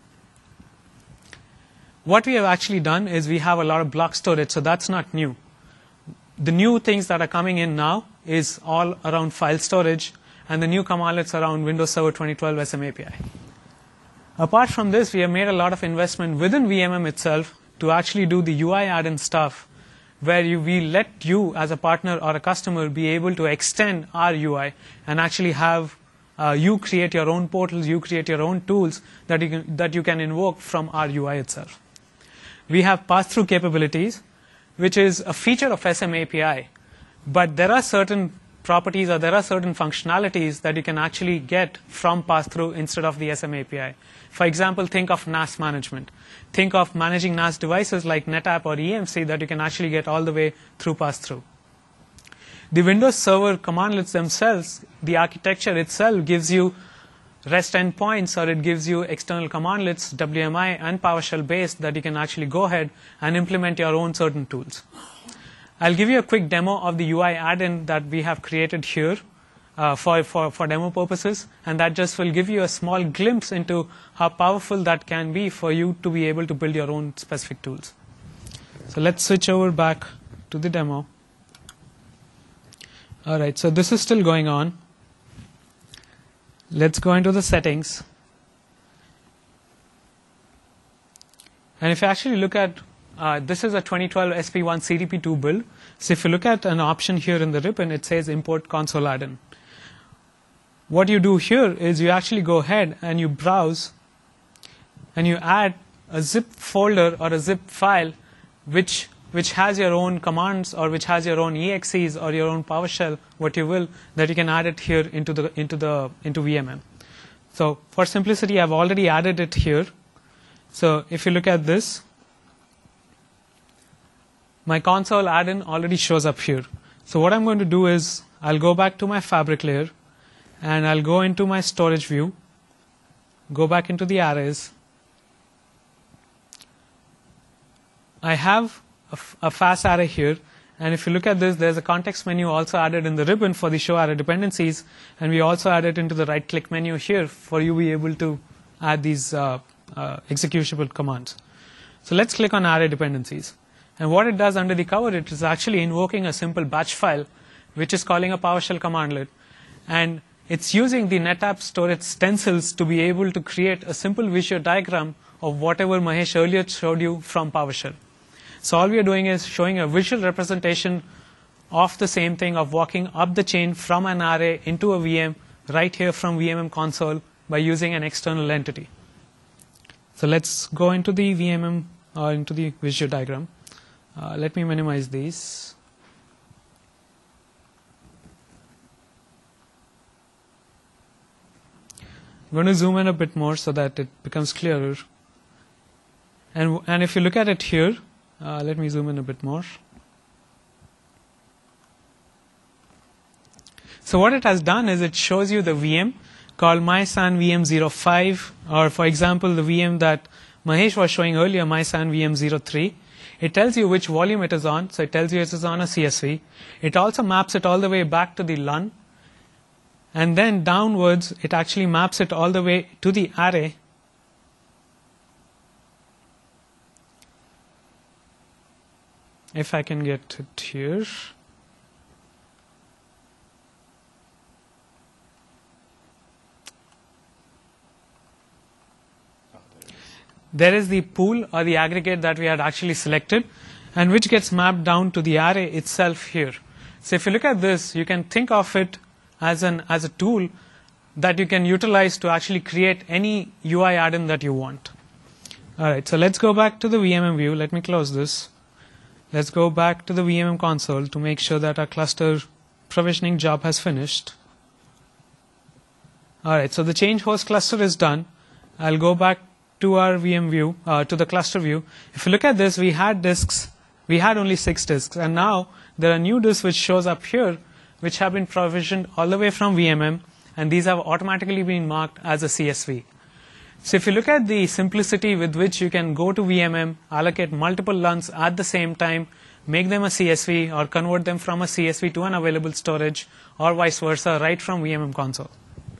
What we have actually done is we have a lot of block storage, so that's not new. The new things that are coming in now is all around file storage, and the new commandlets around Windows Server twenty twelve S M A P I. Apart from this, we have made a lot of investment within V M M itself to actually do the U I add-in stuff, where you, we let you as a partner or a customer be able to extend our U I and actually have uh, you create your own portals, you create your own tools that you can, that you can invoke from our U I itself. We have pass-through capabilities, which is a feature of S M A P I, but there are certain properties, or there are certain functionalities that you can actually get from pass-through instead of the S M A P I. For example, think of N A S management. Think of managing N A S devices like NetApp or E M C that you can actually get all the way through pass-through. The Windows Server commandlets themselves, the architecture itself gives you REST endpoints, or it gives you external commandlets, W M I and PowerShell based, that you can actually go ahead and implement your own certain tools. I'll give you a quick demo of the U I add-in that we have created here uh, for, for, for demo purposes, and that just will give you a small glimpse into how powerful that can be for you to be able to build your own specific tools. So let's switch over back to the demo. All right, so this is still going on. Let's go into the settings. And if you actually look at, uh, this is a twenty twelve S P one C D P two build. So if you look at an option here in the ribbon, it says import console add-in. What you do here is you actually go ahead and you browse and you add a zip folder or a zip file which which has your own commands or which has your own E X Es or your own PowerShell, what you will, that you can add it here into the into the into V M M. So for simplicity, I've already added it here. So if you look at this, my console add-in already shows up here. So what I'm going to do is I'll go back to my fabric layer and I'll go into my storage view, go back into the arrays. I have a, a fast array here, and if you look at this, there's a context menu also added in the ribbon for the show array dependencies, and we also added into the right click menu here for you to be able to add these uh, uh, executable commands. So let's click on array dependencies. And what it does under the cover, it is actually invoking a simple batch file, which is calling a PowerShell commandlet. And it's using the NetApp storage stencils to be able to create a simple visual diagram of whatever Mahesh earlier showed you from PowerShell. So all we are doing is showing a visual representation of the same thing, of walking up the chain from an array into a V M right here from V M M console by using an external entity. So let's go into the V M M or into the visual diagram. Uh, let me minimize these. I'm going to zoom in a bit more so that it becomes clearer. And, and if you look at it here, uh, let me zoom in a bit more. So what it has done is it shows you the V M called MySAN V M zero five, or for example, the V M that Mahesh was showing earlier, MySAN V M zero three. It tells you which volume it is on, so it tells you it is on a C S V. It also maps it all the way back to the L U N. And then downwards, it actually maps it all the way to the array. If I can get it here. There is the pool or the aggregate that we had actually selected, and which gets mapped down to the array itself here. So if you look at this, you can think of it as an as a tool that you can utilize to actually create any U I add-in that you want. All right, so let's go back to the V M M view. Let me close this. Let's go back to the V M M console to make sure that our cluster provisioning job has finished. All right, so the change host cluster is done. I'll go back to our V M view, uh, to the cluster view. If you look at this, we had disks, we had only six disks, and now there are new disks which shows up here, which have been provisioned all the way from V M M, and these have automatically been marked as a C S V. So if you look at the simplicity with which you can go to V M M, allocate multiple L U Ns at the same time, make them a C S V, or convert them from a C S V to an available storage, or vice versa, right from V M M console.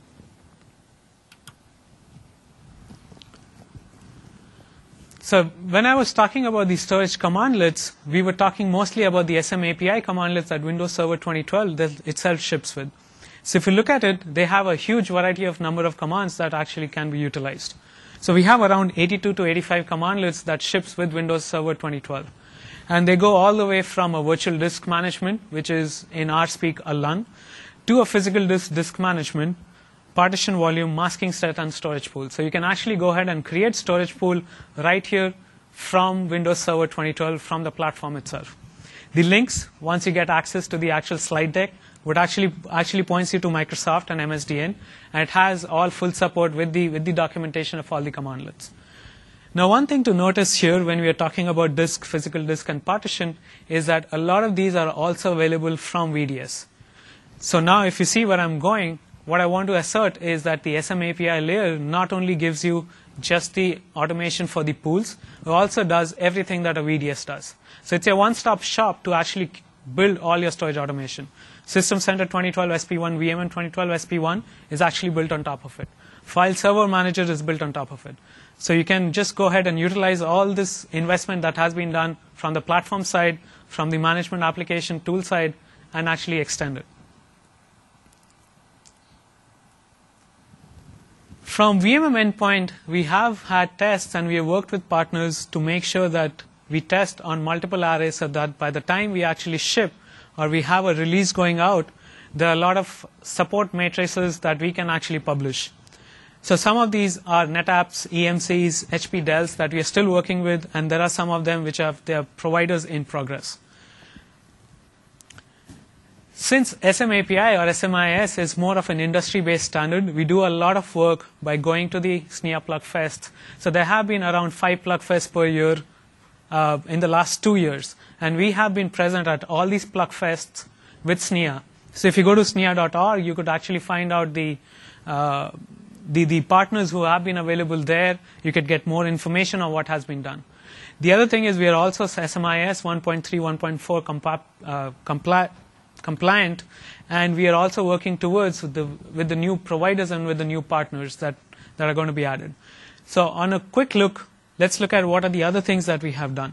So when I was talking about the storage commandlets, we were talking mostly about the S M A P I commandlets that Windows Server twenty twelve that itself ships with. So if you look at it, they have a huge variety of number of commands that actually can be utilized. So we have around eighty-two to eighty-five commandlets that ships with Windows Server twenty twelve. And they go all the way from a virtual disk management, which is in our speak a L U N, to a physical disk disk management, partition volume, masking set, and storage pool. So you can actually go ahead and create storage pool right here from Windows Server twenty twelve from the platform itself. The links, once you get access to the actual slide deck, would actually actually points you to Microsoft and M S D N, and it has all full support with the with the documentation of all the commandlets. Now, one thing to notice here when we are talking about disk, physical disk, and partition is that a lot of these are also available from V D S. So now, if you see where I'm going, what I want to assert is that the S M A P I layer not only gives you just the automation for the pools, it also does everything that a V D S does. So it's a one-stop shop to actually build all your storage automation. System Center twenty twelve S P one, V M M twenty twelve S P one is actually built on top of it. File Server Manager is built on top of it. So you can just go ahead and utilize all this investment that has been done from the platform side, from the management application tool side, and actually extend it. From V M M endpoint, we have had tests and we have worked with partners to make sure that we test on multiple arrays so that by the time we actually ship or we have a release going out, there are a lot of support matrices that we can actually publish. So some of these are NetApps, E M Cs, H P Dells that we are still working with, and there are some of them which have their providers in progress. Since S M A P I or S M I S is more of an industry-based standard, we do a lot of work by going to the S N I A Plug Fest. So there have been around five Plug Fests per year uh, in the last two years. And we have been present at all these Plug Fests with S N I A. So if you go to S N I A dot org, you could actually find out the, uh, the, the partners who have been available there. You could get more information on what has been done. The other thing is we are also S M I S one point three, one point four compa uh, compli compliant, and we are also working towards with the, with the new providers and with the new partners that, that are going to be added. So on a quick look, let's look at what are the other things that we have done.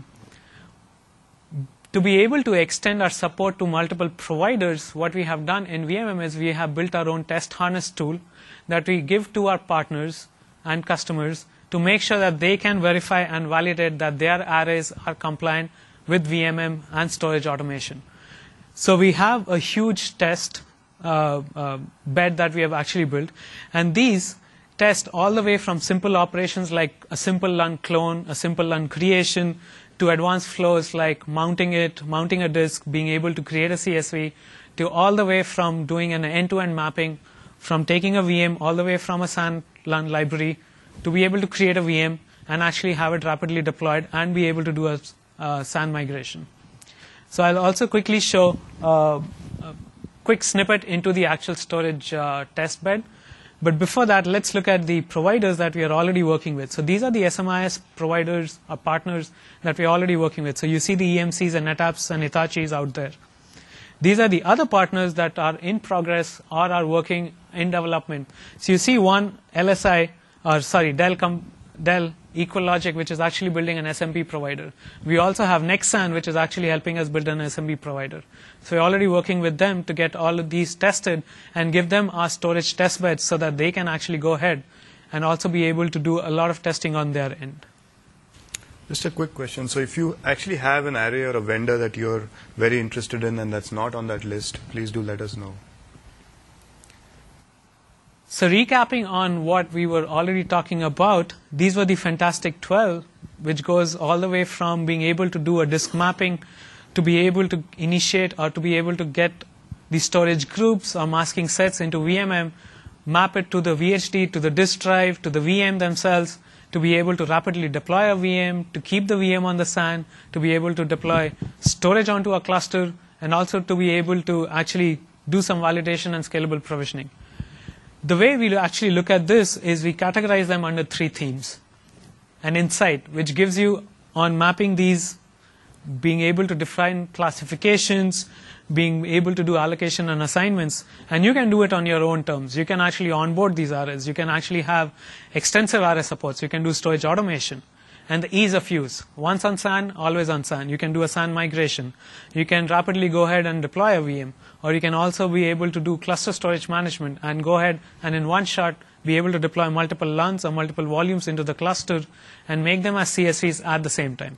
To be able to extend our support to multiple providers, what we have done in V M M is we have built our own test harness tool that we give to our partners and customers to make sure that they can verify and validate that their arrays are compliant with V M M and storage automation. So we have a huge test uh, uh, bed that we have actually built, and these test all the way from simple operations like a simple L U N clone, a simple L U N creation, to advanced flows like mounting it, mounting a disk, being able to create a C S V, to all the way from doing an end-to-end mapping, from taking a V M all the way from a S A N L U N library to be able to create a V M and actually have it rapidly deployed and be able to do a, a S A N migration. So I'll also quickly show uh, a quick snippet into the actual storage uh, test bed. But before that, let's look at the providers that we are already working with. So these are the S M I S providers or partners that we are already working with. So you see the E M Cs and NetApps and Hitachis out there. These are the other partners that are in progress or are working in development. So you see one L S I, or sorry, Dell, com Dell EqualLogic, which is actually building an S M B provider. We also have Nexsan, which is actually helping us build an S M B provider. So we're already working with them to get all of these tested and give them our storage test beds so that they can actually go ahead and also be able to do a lot of testing on their end. Just a quick question. So if you actually have an array or a vendor that you're very interested in and that's not on that list, please do let us know. So recapping on what we were already talking about, these were the Fantastic twelve, which goes all the way from being able to do a disk mapping to be able to initiate or to be able to get the storage groups or masking sets into V M M, map it to the V H D, to the disk drive, to the V M themselves, to be able to rapidly deploy a V M, to keep the V M on the S A N, to be able to deploy storage onto a cluster, and also to be able to actually do some validation and scalable provisioning. The way we actually look at this is we categorize them under three themes. An insight, which gives you on mapping these, being able to define classifications, being able to do allocation and assignments, and you can do it on your own terms. You can actually onboard these arrays. You can actually have extensive array supports. You can do storage automation. And the ease of use. Once on S A N, always on S A N. You can do a S A N migration. You can rapidly go ahead and deploy a V M. Or you can also be able to do cluster storage management and go ahead and in one shot be able to deploy multiple L U Ns or multiple volumes into the cluster and make them as C S Vs at the same time.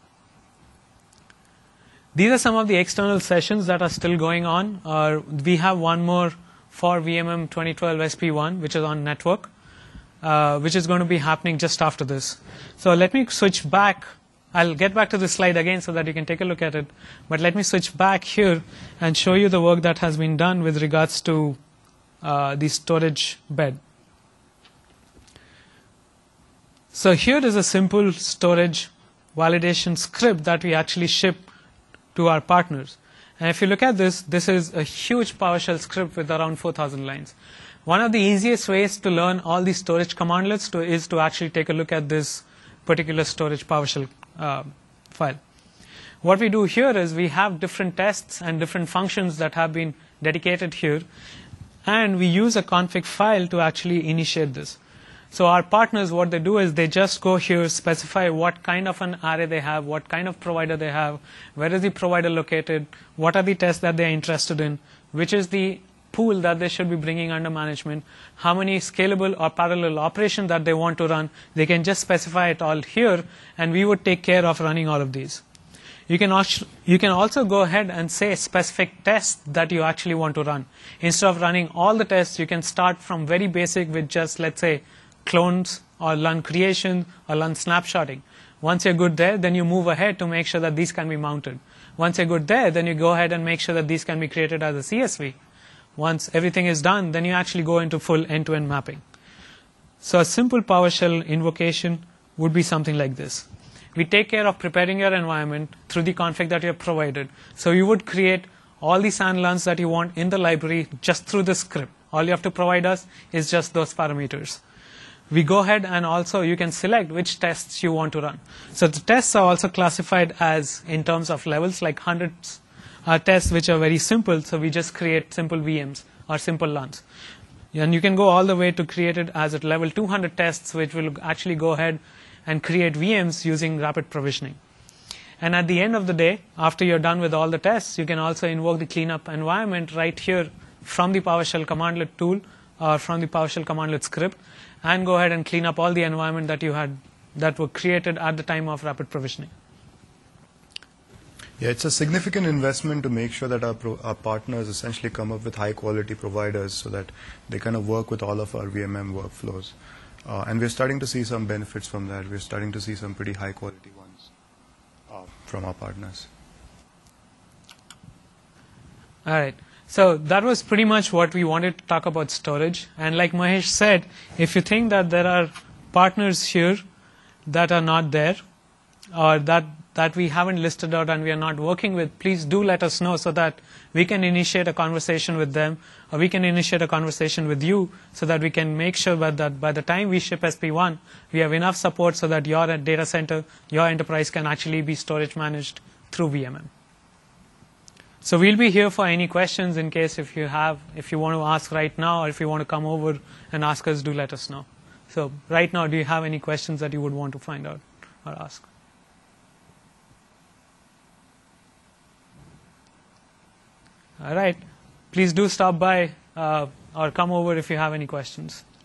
These are some of the external sessions that are still going on. Uh, we have one more for V M M twenty twelve S P one, which is on network. Uh, which is going to be happening just after this. So let me switch back I'll get back to this slide again so that you can take a look at it. But let me switch back here and show you the work that has been done with regards to uh, the storage bed. So here is a simple storage validation script that we actually ship to our partners. And if you look at this, this is a huge PowerShell script with around four thousand lines. One of the easiest ways to learn all these storage commandlets to, is to actually take a look at this particular storage PowerShell uh, file. What we do here is we have different tests and different functions that have been dedicated here, and we use a config file to actually initiate this. So our partners, what they do is they just go here, specify what kind of an array they have, what kind of provider they have, where is the provider located, what are the tests that they are interested in, which is the pool that they should be bringing under management, how many scalable or parallel operations that they want to run. They can just specify it all here, and we would take care of running all of these. You can, also, you can also go ahead and say specific tests that you actually want to run. Instead of running all the tests, you can start from very basic with just, let's say, clones or learn creation or learn snapshotting. Once you're good there, then you move ahead to make sure that these can be mounted. Once you're good there, then you go ahead and make sure that these can be created as a C S V. Once everything is done, then you actually go into full end-to-end mapping. So a simple PowerShell invocation would be something like this. We take care of preparing your environment through the config that you have provided. So you would create all the SAN learns that you want in the library just through the script. All you have to provide us is just those parameters. We go ahead and also you can select which tests you want to run. So the tests are also classified as in terms of levels, like hundreds are tests which are very simple. So we just create simple V Ms or simple learns. And you can go all the way to create it as at level two hundred tests, which will actually go ahead and create V Ms using rapid provisioning. And at the end of the day, after you're done with all the tests, you can also invoke the cleanup environment right here from the PowerShell commandlet tool or from the PowerShell commandlet script, and go ahead and clean up all the environment that you had that were created at the time of rapid provisioning. Yeah, it's a significant investment to make sure that our, pro, our partners essentially come up with high quality providers so that they kind of work with all of our V M M workflows. Uh, and we're starting to see some benefits from that. We're starting to see some pretty high quality ones uh, from our partners. All right. So that was pretty much what we wanted to talk about storage. And like Mahesh said, if you think that there are partners here that are not there or that, that we haven't listed out and we are not working with, please do let us know so that we can initiate a conversation with them, or we can initiate a conversation with you so that we can make sure that, that by the time we ship S P one, we have enough support so that your data center, your enterprise can actually be storage managed through V M M. So we'll be here for any questions in case if you have, if you want to ask right now, or if you want to come over and ask us, do let us know. So right now, do you have any questions that you would want to find out or ask? All right. Please do stop by uh, or come over if you have any questions.